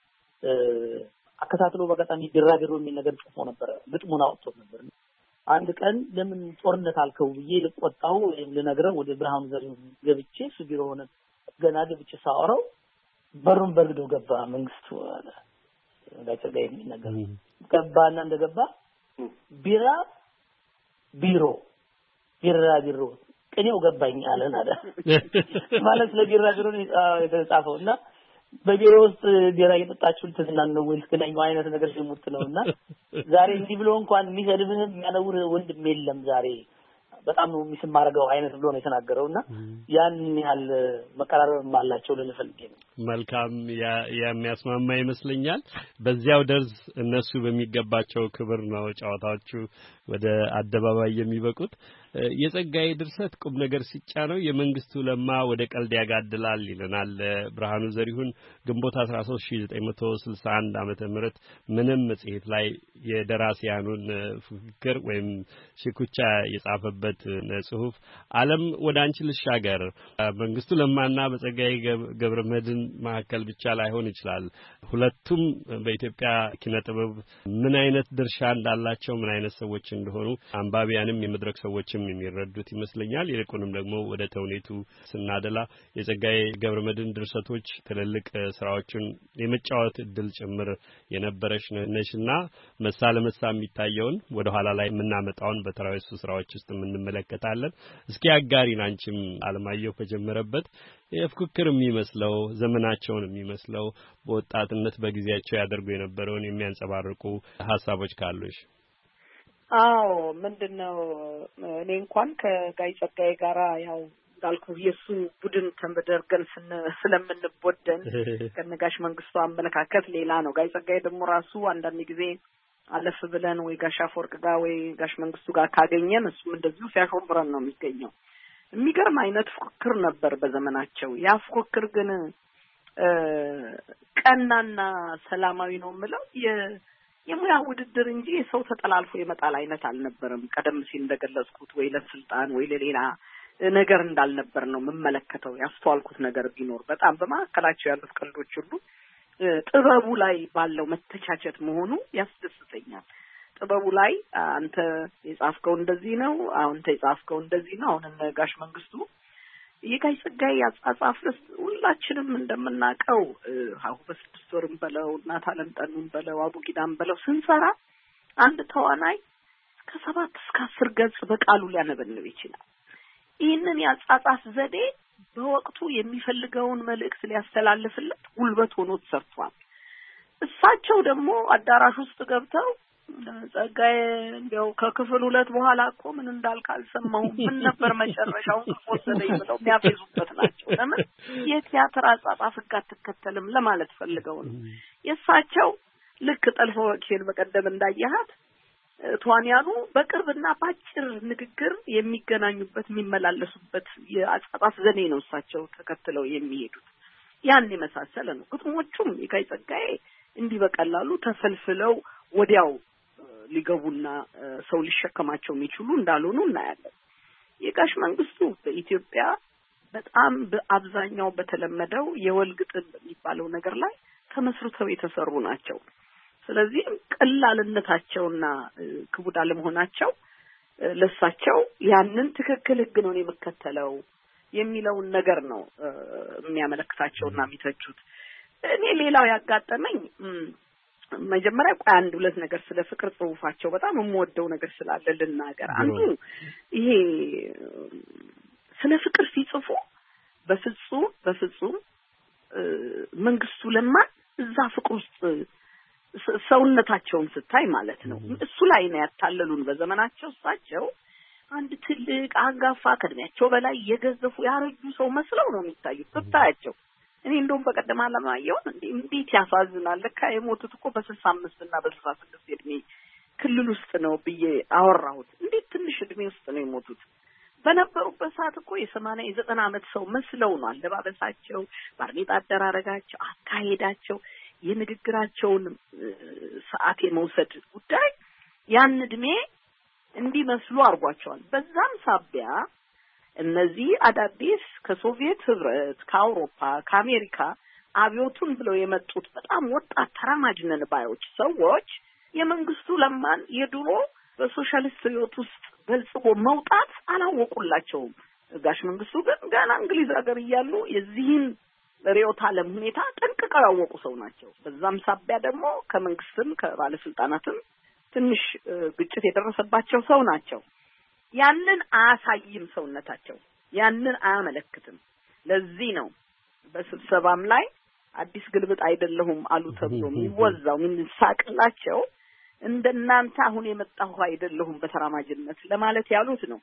አከታትሎ በቀጣሚ ድራገሩ የሚል ነገር ጽፎ ነበር። ግጥሙን አውጥቶ ነበር። አንድ ቀን ለምን ጦርነት አልከው ብዬ ልቆጣው ወይም ልነግረው ወደ ብርሃኑ ዘሪሁን ገብቼ ቢሮ ሆነ ገና ገብቼ ሳወራው በሩን በርግዶ ገባ መንግስቱ አለ ጋዜጠኛዬ የሚል ነገር ገባና እንደገባ ቢሮ ቅኔው ገባኝ አለን አለ ማለት ለቢራቢሮ የተጻፈውና በቢሮ ውስጥ ቢራ እየጠጣችሁ ተዝናኑ ወይ እስከናኛው አይነት ነገር ሲሙት ነውና ዛሬ እንዲህ ብሎ እንኳን የሚሰድብህ የሚያነውር ወንድም የለም ዛሬ በጣም ነው የሚስማርገው አይነት ብሎ ነው የተናገረውና ያን ያህል መቀራረብ አላቸው ለፈልጌ ነው። መልካም የሚያስማማ ይመስለኛል። በዚያው ደርዝ እነሱ በሚገባቸው ክብር ነው ጨዋታዎቹ ወደ አደባባይ የሚበቁት። የጸጋዬ ድርሰት ቁም ነገር ሲጫነው የመንግስቱ ለማ ወደ ቀልድ ያጋድላል ይለናል ብርሃኑ ዘሪሁን ግንቦት 13 1961 ዓመተ ምህረት ምንም መጽሔት ላይ የደራሲያኑን ፍክክር ወይም ሽኩቻ የጻፈበት ጽሁፍ ዓለም ወደ አንቺ ልሻገር መንግስቱ ለማና በጸጋዬ ገብረመድህን መካከል ብቻ ላይሆን ይችላል። ሁለቱም በኢትዮጵያ ኪነ ጥበብ ምን አይነት ድርሻ እንዳላቸው ምን አይነት ሰዎች እንደሆኑ አንባቢያንም የመድረክ ሰዎችም ሌሎችም የሚረዱት ይመስለኛል። ይልቁንም ደግሞ ወደ ተውኔቱ ስናደላ የጸጋዬ ገብረመድህን ድርሰቶች ትልልቅ ስራዎችን የመጫወት እድል ጭምር የነበረሽ ነሽና መሳ ለመሳ የሚታየውን ወደ ኋላ ላይ የምናመጣውን በተራዊሱ ስራዎች ውስጥ እንመለከታለን። እስኪ አጋሪን አንቺም አለማየሁ በጀመረበት የፍክክር የሚመስለው ዘመናቸውን የሚመስለው በወጣትነት በጊዜያቸው ያደርጉ የነበረውን የሚያንጸባርቁ ሐሳቦች ካሉሽ? አዎ ምንድነው እኔ እንኳን ከጋይ ጸጋዬ ጋራ ያው እንዳልኩ የሱ ቡድን ተመደርገን ስለምንቦደን ከነጋሽ መንግስቱ አመለካከት ሌላ ነው። ጋይ ጸጋዬ ደግሞ ራሱ አንዳንድ ጊዜ አለፍ ብለን ወይ ጋሽ አፈወርቅ ጋር ወይ ጋሽ መንግስቱ ጋር ካገኘን እሱም እንደዚሁ ሲያሾምረን ነው የሚገኘው። የሚገርም አይነት ፉክክር ነበር በዘመናቸው። ያ ፉክክር ግን ቀናና ሰላማዊ ነው የምለው የሙያ ውድድር እንጂ የሰው ተጠላልፎ የመጣል አይነት አልነበረም። ቀደም ሲል እንደገለጽኩት ወይ ለስልጣን ወይ ለሌላ ነገር እንዳልነበር ነው የምመለከተው። ያስተዋልኩት ነገር ቢኖር በጣም በማከላቸው ያሉት ቀልዶች ሁሉ ጥበቡ ላይ ባለው መተቻቸት መሆኑ ያስደስተኛል። ጥበቡ ላይ አንተ የጻፍከው እንደዚህ ነው፣ አንተ የጻፍከው እንደዚህ ነው። አሁን ጋሽ መንግስቱ የጋይ ጸጋዬ ያጻጻፍ ሁላችንም እንደምናውቀው ሀሁ በስድስት ወርም በለው እናት አለምጠኑን በለው አቡጊዳም በለው ስንሰራ አንድ ተዋናይ ከ7 እስከ 10 ገጽ በቃሉ ሊያነበንብ ይችላል። ይህንን ያጻጻፍ ዘዴ በወቅቱ የሚፈልገውን መልእክት ሊያስተላልፍለት ጉልበት ሆኖ ተሰርቷል። እሳቸው ደግሞ አዳራሽ ውስጥ ገብተው ጸጋዬ እንደው ከክፍል 2 በኋላ እኮ ምን እንዳልክ አልሰማሁም፣ ምን ነበር መጨረሻው ወሰደኝ ብለው የሚያፌዙበት ናቸው። ለምን የቲያትር አጻጻፍ ሕግ አትከተልም ለማለት ፈልገው ነው። የእሳቸው ልክ ጠልፎ ወኪል በቀደም እንዳያሃት ተዋንያኑ በቅርብና ባጭር ንግግር የሚገናኙበት የሚመላለሱበት የአጻጻፍ ዘዴ ነው እሳቸው ተከትለው የሚሄዱት። ያን የመሳሰለ ነው። ግጥሞቹም የጋይ ጸጋዬ እንዲህ በቀላሉ ተፈልፍለው ወዲያው ሊገቡና ሰው ሊሸከማቸው የሚችሉ እንዳልሆኑ እናያለን። የጋሽ መንግስቱ በኢትዮጵያ በጣም በአብዛኛው በተለመደው የወል ግጥም የሚባለው ነገር ላይ ተመስርተው የተሰሩ ናቸው። ስለዚህ ቀላልነታቸውና ክቡድ አለመሆናቸው ለሳቸው ያንን ትክክል ህግ ነው የሚከተለው የሚለውን ነገር ነው የሚያመለክታቸውና የሚተቹት። እኔ ሌላው ያጋጠመኝ መጀመሪያ አንድ ሁለት ነገር ስለ ፍቅር ጽሁፋቸው በጣም የምወደው ነገር ስላለ ልናገር። አንዱ ይሄ ስለ ፍቅር ሲጽፉ በፍጹም መንግስቱ ለማ እዛ ፍቅር ውስጥ ሰውነታቸውን ስታይ ማለት ነው እሱ ላይ ነው ያታለሉን። በዘመናቸው እሳቸው አንድ ትልቅ አንጋፋ ከእድሜያቸው በላይ የገዘፉ ያረጁ ሰው መስለው ነው የሚታዩት ስታያቸው። እኔ እንደውም በቀደም አለማየሁ እንዴት ያሳዝናል፣ ለካ የሞቱት እኮ በ65 እና በ66 እድሜ ክልል ውስጥ ነው ብዬ አወራሁት። እንዴት ትንሽ እድሜ ውስጥ ነው የሞቱት። በነበሩበት ሰዓት እኮ የ80 የ90 ዓመት ሰው መስለው ነው አለባበሳቸው፣ ባርኔጣ አደራረጋቸው፣ አካሄዳቸው፣ የንግግራቸውን ሰዓት የመውሰድ ጉዳይ ያን እድሜ እንዲመስሉ አርጓቸዋል። በዛም ሳቢያ እነዚህ አዳዲስ ከሶቪየት ህብረት ከአውሮፓ ከአሜሪካ አብዮቱን ብለው የመጡት በጣም ወጣት ተራማጅ ነን ባዮች ሰዎች የመንግስቱ ለማን የድሮ በሶሻሊስት ህይወት ውስጥ በልጽጎ መውጣት አላወቁላቸውም። ጋሽ መንግስቱ ግን ገና እንግሊዝ ሀገር እያሉ የዚህን ሪዮት ዓለም ሁኔታ ጠንቅቀው ያወቁ ሰው ናቸው። በዛም ሳቢያ ደግሞ ከመንግስትም ከባለስልጣናትም ትንሽ ግጭት የደረሰባቸው ሰው ናቸው። ያንን አያሳይም ሰውነታቸው፣ ያንን አያመለክትም። ለዚህ ነው በስብሰባም ላይ አዲስ ግልብጥ አይደለሁም አሉ ተብሎ የሚወዛው የሚሳቅላቸው እንደናንተ አሁን የመጣሁ አይደለሁም በተራማጅነት ለማለት ያሉት ነው።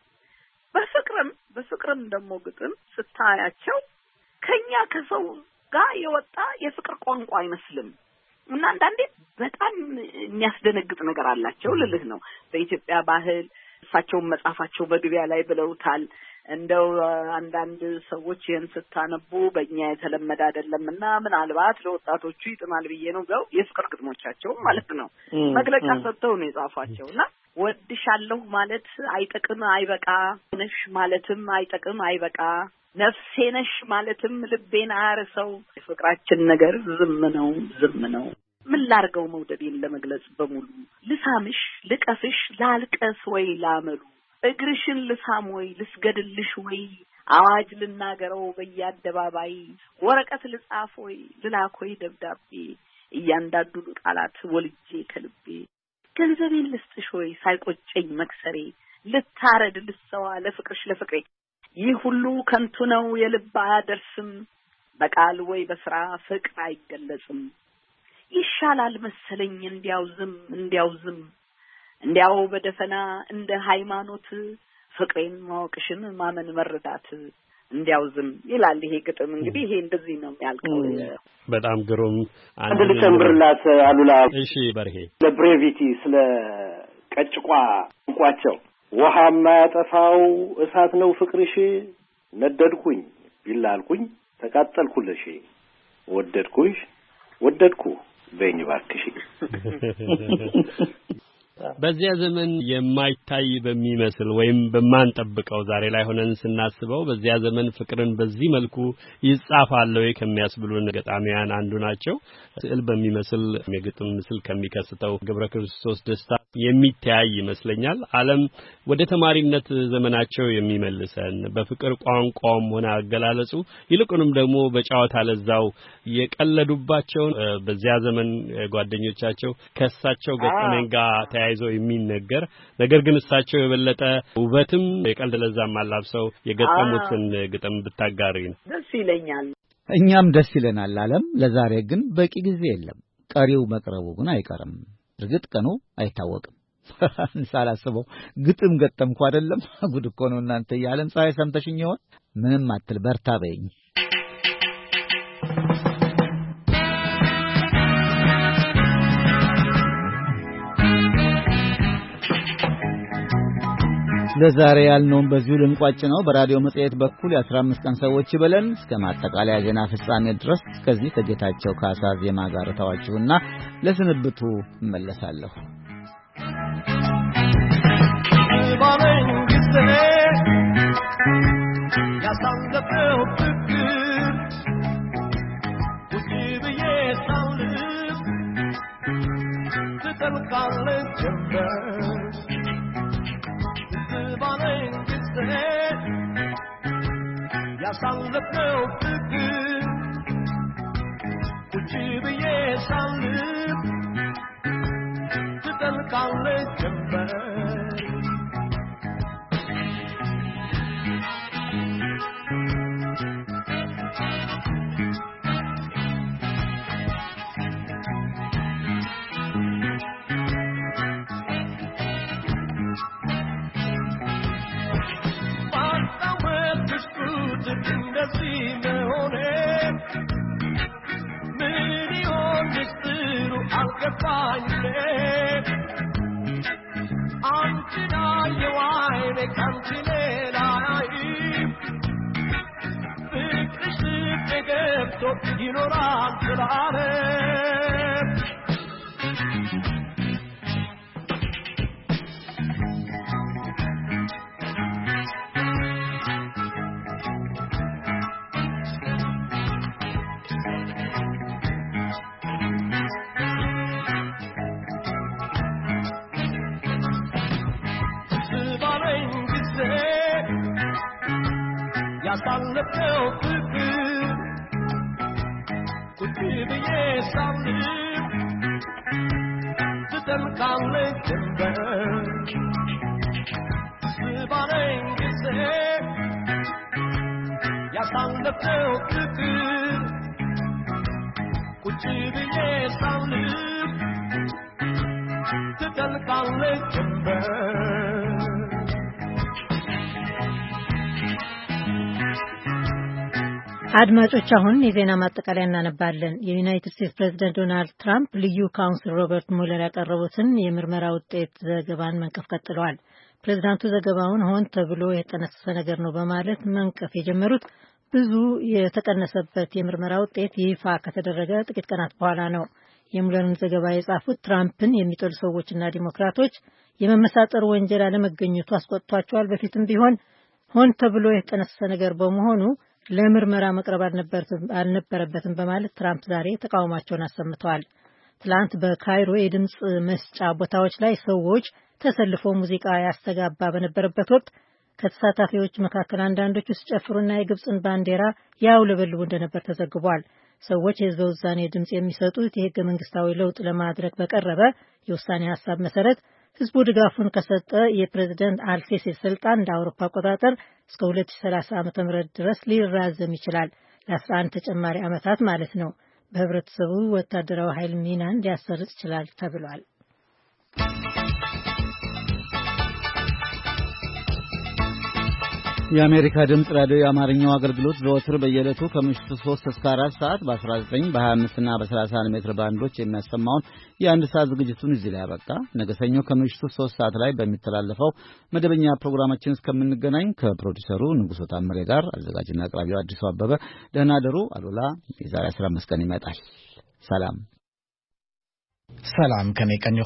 በፍቅርም ደግሞ ግጥም ስታያቸው ከኛ ከሰው ጋር የወጣ የፍቅር ቋንቋ አይመስልም እና አንዳንዴ በጣም የሚያስደነግጥ ነገር አላቸው ልልህ ነው። በኢትዮጵያ ባህል እሳቸውን መጻፋቸው በግቢያ ላይ ብለውታል። እንደው አንዳንድ ሰዎች ይህን ስታነቡ በእኛ የተለመደ አይደለምና ምናልባት ለወጣቶቹ ይጥማል ብዬ ነው ብለው የፍቅር ግጥሞቻቸው ማለት ነው መግለጫ ሰጥተው ነው የጻፏቸውና ወድሻለሁ ማለት አይጠቅም አይበቃ፣ ነሽ ማለትም አይጠቅም አይበቃ፣ ነፍሴ ነሽ ማለትም ልቤን አያርሰው፣ የፍቅራችን ነገር ዝም ነው ምን ላርገው መውደዴን ለመግለጽ በሙሉ፣ ልሳምሽ ልቀፍሽ ላልቀስ ወይ ላመሉ፣ እግርሽን ልሳም ወይ ልስገድልሽ ወይ አዋጅ ልናገረው በየአደባባይ ወረቀት ልጻፍ ወይ ልላክ ወይ ደብዳቤ እያንዳንዱን ቃላት ወልጄ ከልቤ ገንዘቤን ልስጥሽ ወይ ሳይቆጨኝ መክሰሬ ልታረድ ልሰዋ ለፍቅርሽ ለፍቅሬ ይህ ሁሉ ከንቱ ነው የልብ አያደርስም በቃል ወይ በስራ ፍቅር አይገለጽም ይሻላል መሰለኝ እንዲያው ዝም እንዲያው በደፈና እንደ ሃይማኖት ፍቅሬን ማወቅሽን ማመን መረዳት እንዲያው ዝም ይላል ይሄ ግጥም እንግዲህ ይሄ እንደዚህ ነው የሚያልቀው በጣም ግሩም አንድ ልጨምርላት አሉላ እሺ በርሄ ለብሬቪቲ ስለ ቀጭቋ እንቋቸው ውሃ የማያጠፋው እሳት ነው ፍቅርሽ ነደድኩኝ ቢላልኩኝ ተቃጠልኩልሽ ወደድኩ በእኝ ባክሽ በዚያ ዘመን የማይታይ በሚመስል ወይም በማንጠብቀው ዛሬ ላይ ሆነን ስናስበው በዚያ ዘመን ፍቅርን በዚህ መልኩ ይጻፋል ወይ ከሚያስብሉን ገጣሚያን አንዱ ናቸው ስዕል በሚመስል የግጥም ምስል ከሚከስተው ገብረ ክርስቶስ ደስታ የሚተያይ ይመስለኛል ዓለም ወደ ተማሪነት ዘመናቸው የሚመልሰን በፍቅር ቋንቋም ሆነ አገላለጹ ይልቁንም ደግሞ በጫወታ ለዛው የቀለዱባቸው በዚያ ዘመን ጓደኞቻቸው ከሳቸው ገጠመኝ ጋር ተያይዞ የሚነገር ነገር ግን እሳቸው የበለጠ ውበትም የቀልድ ለዛም አላብሰው የገጠሙትን ግጥም ብታጋሪ ነው ደስ ይለኛል እኛም ደስ ይለናል ዓለም ለዛሬ ግን በቂ ጊዜ የለም ቀሪው መቅረቡ ግን አይቀርም እርግጥ ቀኑ አይታወቅም ሳላስበው ግጥም ገጠምኩ አይደለም ጉድ እኮ ነው እናንተ ያለን ፀሐይ ሰምተሽኝ ይሆን ምንም አትል በርታ በይኝ ለዛሬ ያልነውን በዚሁ ልንቋጭ ነው በራዲዮ መጽሔት በኩል የ15 ቀን ሰዎች ይበለን እስከ ማጠቃለያ ዜና ፍጻሜ ድረስ ከዚህ ከጌታቸው ካሳ ዜማ ጋር ተዋችሁና ለስንብቱ እመለሳለሁ ባለኝ ጊዜ ያሳለፈው ፍቅር ውጪ ብዬ ሳልፍ ትጠልቃለች ጀንበር ባለኝ ጊዜ ያሳለፈው ፍቅር ውጪ ብዬ ሳልፍ ትጠልቃለች ጀንበር You know አድማጮች አሁን የዜና ማጠቃለያ እናነባለን። የዩናይትድ ስቴትስ ፕሬዝዳንት ዶናልድ ትራምፕ ልዩ ካውንስል ሮበርት ሙለር ያቀረቡትን የምርመራ ውጤት ዘገባን መንቀፍ ቀጥለዋል። ፕሬዝዳንቱ ዘገባውን ሆን ተብሎ የተጠነሰሰ ነገር ነው በማለት መንቀፍ የጀመሩት ብዙ የተቀነሰበት የምርመራ ውጤት ይፋ ከተደረገ ጥቂት ቀናት በኋላ ነው። የሙለርን ዘገባ የጻፉት ትራምፕን የሚጠሉ ሰዎችና ዲሞክራቶች የመመሳጠር ወንጀል አለመገኘቱ አስቆጥቷቸዋል። በፊትም ቢሆን ሆን ተብሎ የተጠነሰሰ ነገር በመሆኑ ለምርመራ መቅረብ አልነበረበትም በማለት ትራምፕ ዛሬ ተቃውሟቸውን አሰምተዋል። ትላንት በካይሮ የድምጽ መስጫ ቦታዎች ላይ ሰዎች ተሰልፎ ሙዚቃ ያስተጋባ በነበረበት ወቅት ከተሳታፊዎች መካከል አንዳንዶቹ ሲጨፍሩና የግብፅን ባንዲራ ያውለበልቡ እንደነበር ተዘግቧል። ሰዎች የህዝበ ውሳኔ ድምጽ የሚሰጡት የህገ መንግስታዊ ለውጥ ለማድረግ በቀረበ የውሳኔ ሀሳብ መሰረት ህዝቡ ድጋፉን ከሰጠ የፕሬዝዳንት አልሲሲ ስልጣን እንደ አውሮፓ አቆጣጠር እስከ 2030 ዓ.ም ድረስ ሊራዘም ይችላል። ለ11 ተጨማሪ ዓመታት ማለት ነው። በህብረተሰቡ ወታደራዊ ኃይል ሚናን ሊያሰርጽ ይችላል ተብሏል። የአሜሪካ ድምጽ ራዲዮ የአማርኛው አገልግሎት ዘወትር በየዕለቱ ከምሽቱ 3 እስከ 4 ሰዓት በ19 በ25 እና በ31 ሜትር ባንዶች የሚያሰማውን የአንድ ሰዓት ዝግጅቱን እዚህ ላይ ያበቃ። ነገ ሰኞ ከምሽቱ 3 ሰዓት ላይ በሚተላለፈው መደበኛ ፕሮግራማችን እስከምንገናኝ ከፕሮዲሰሩ ንጉሱ ታምሬ ጋር አዘጋጅና አቅራቢው አዲሱ አበበ ደህና ደሩ። አሉላ የዛሬ 15 ቀን ይመጣል። ሰላም ከኔ ቀኝ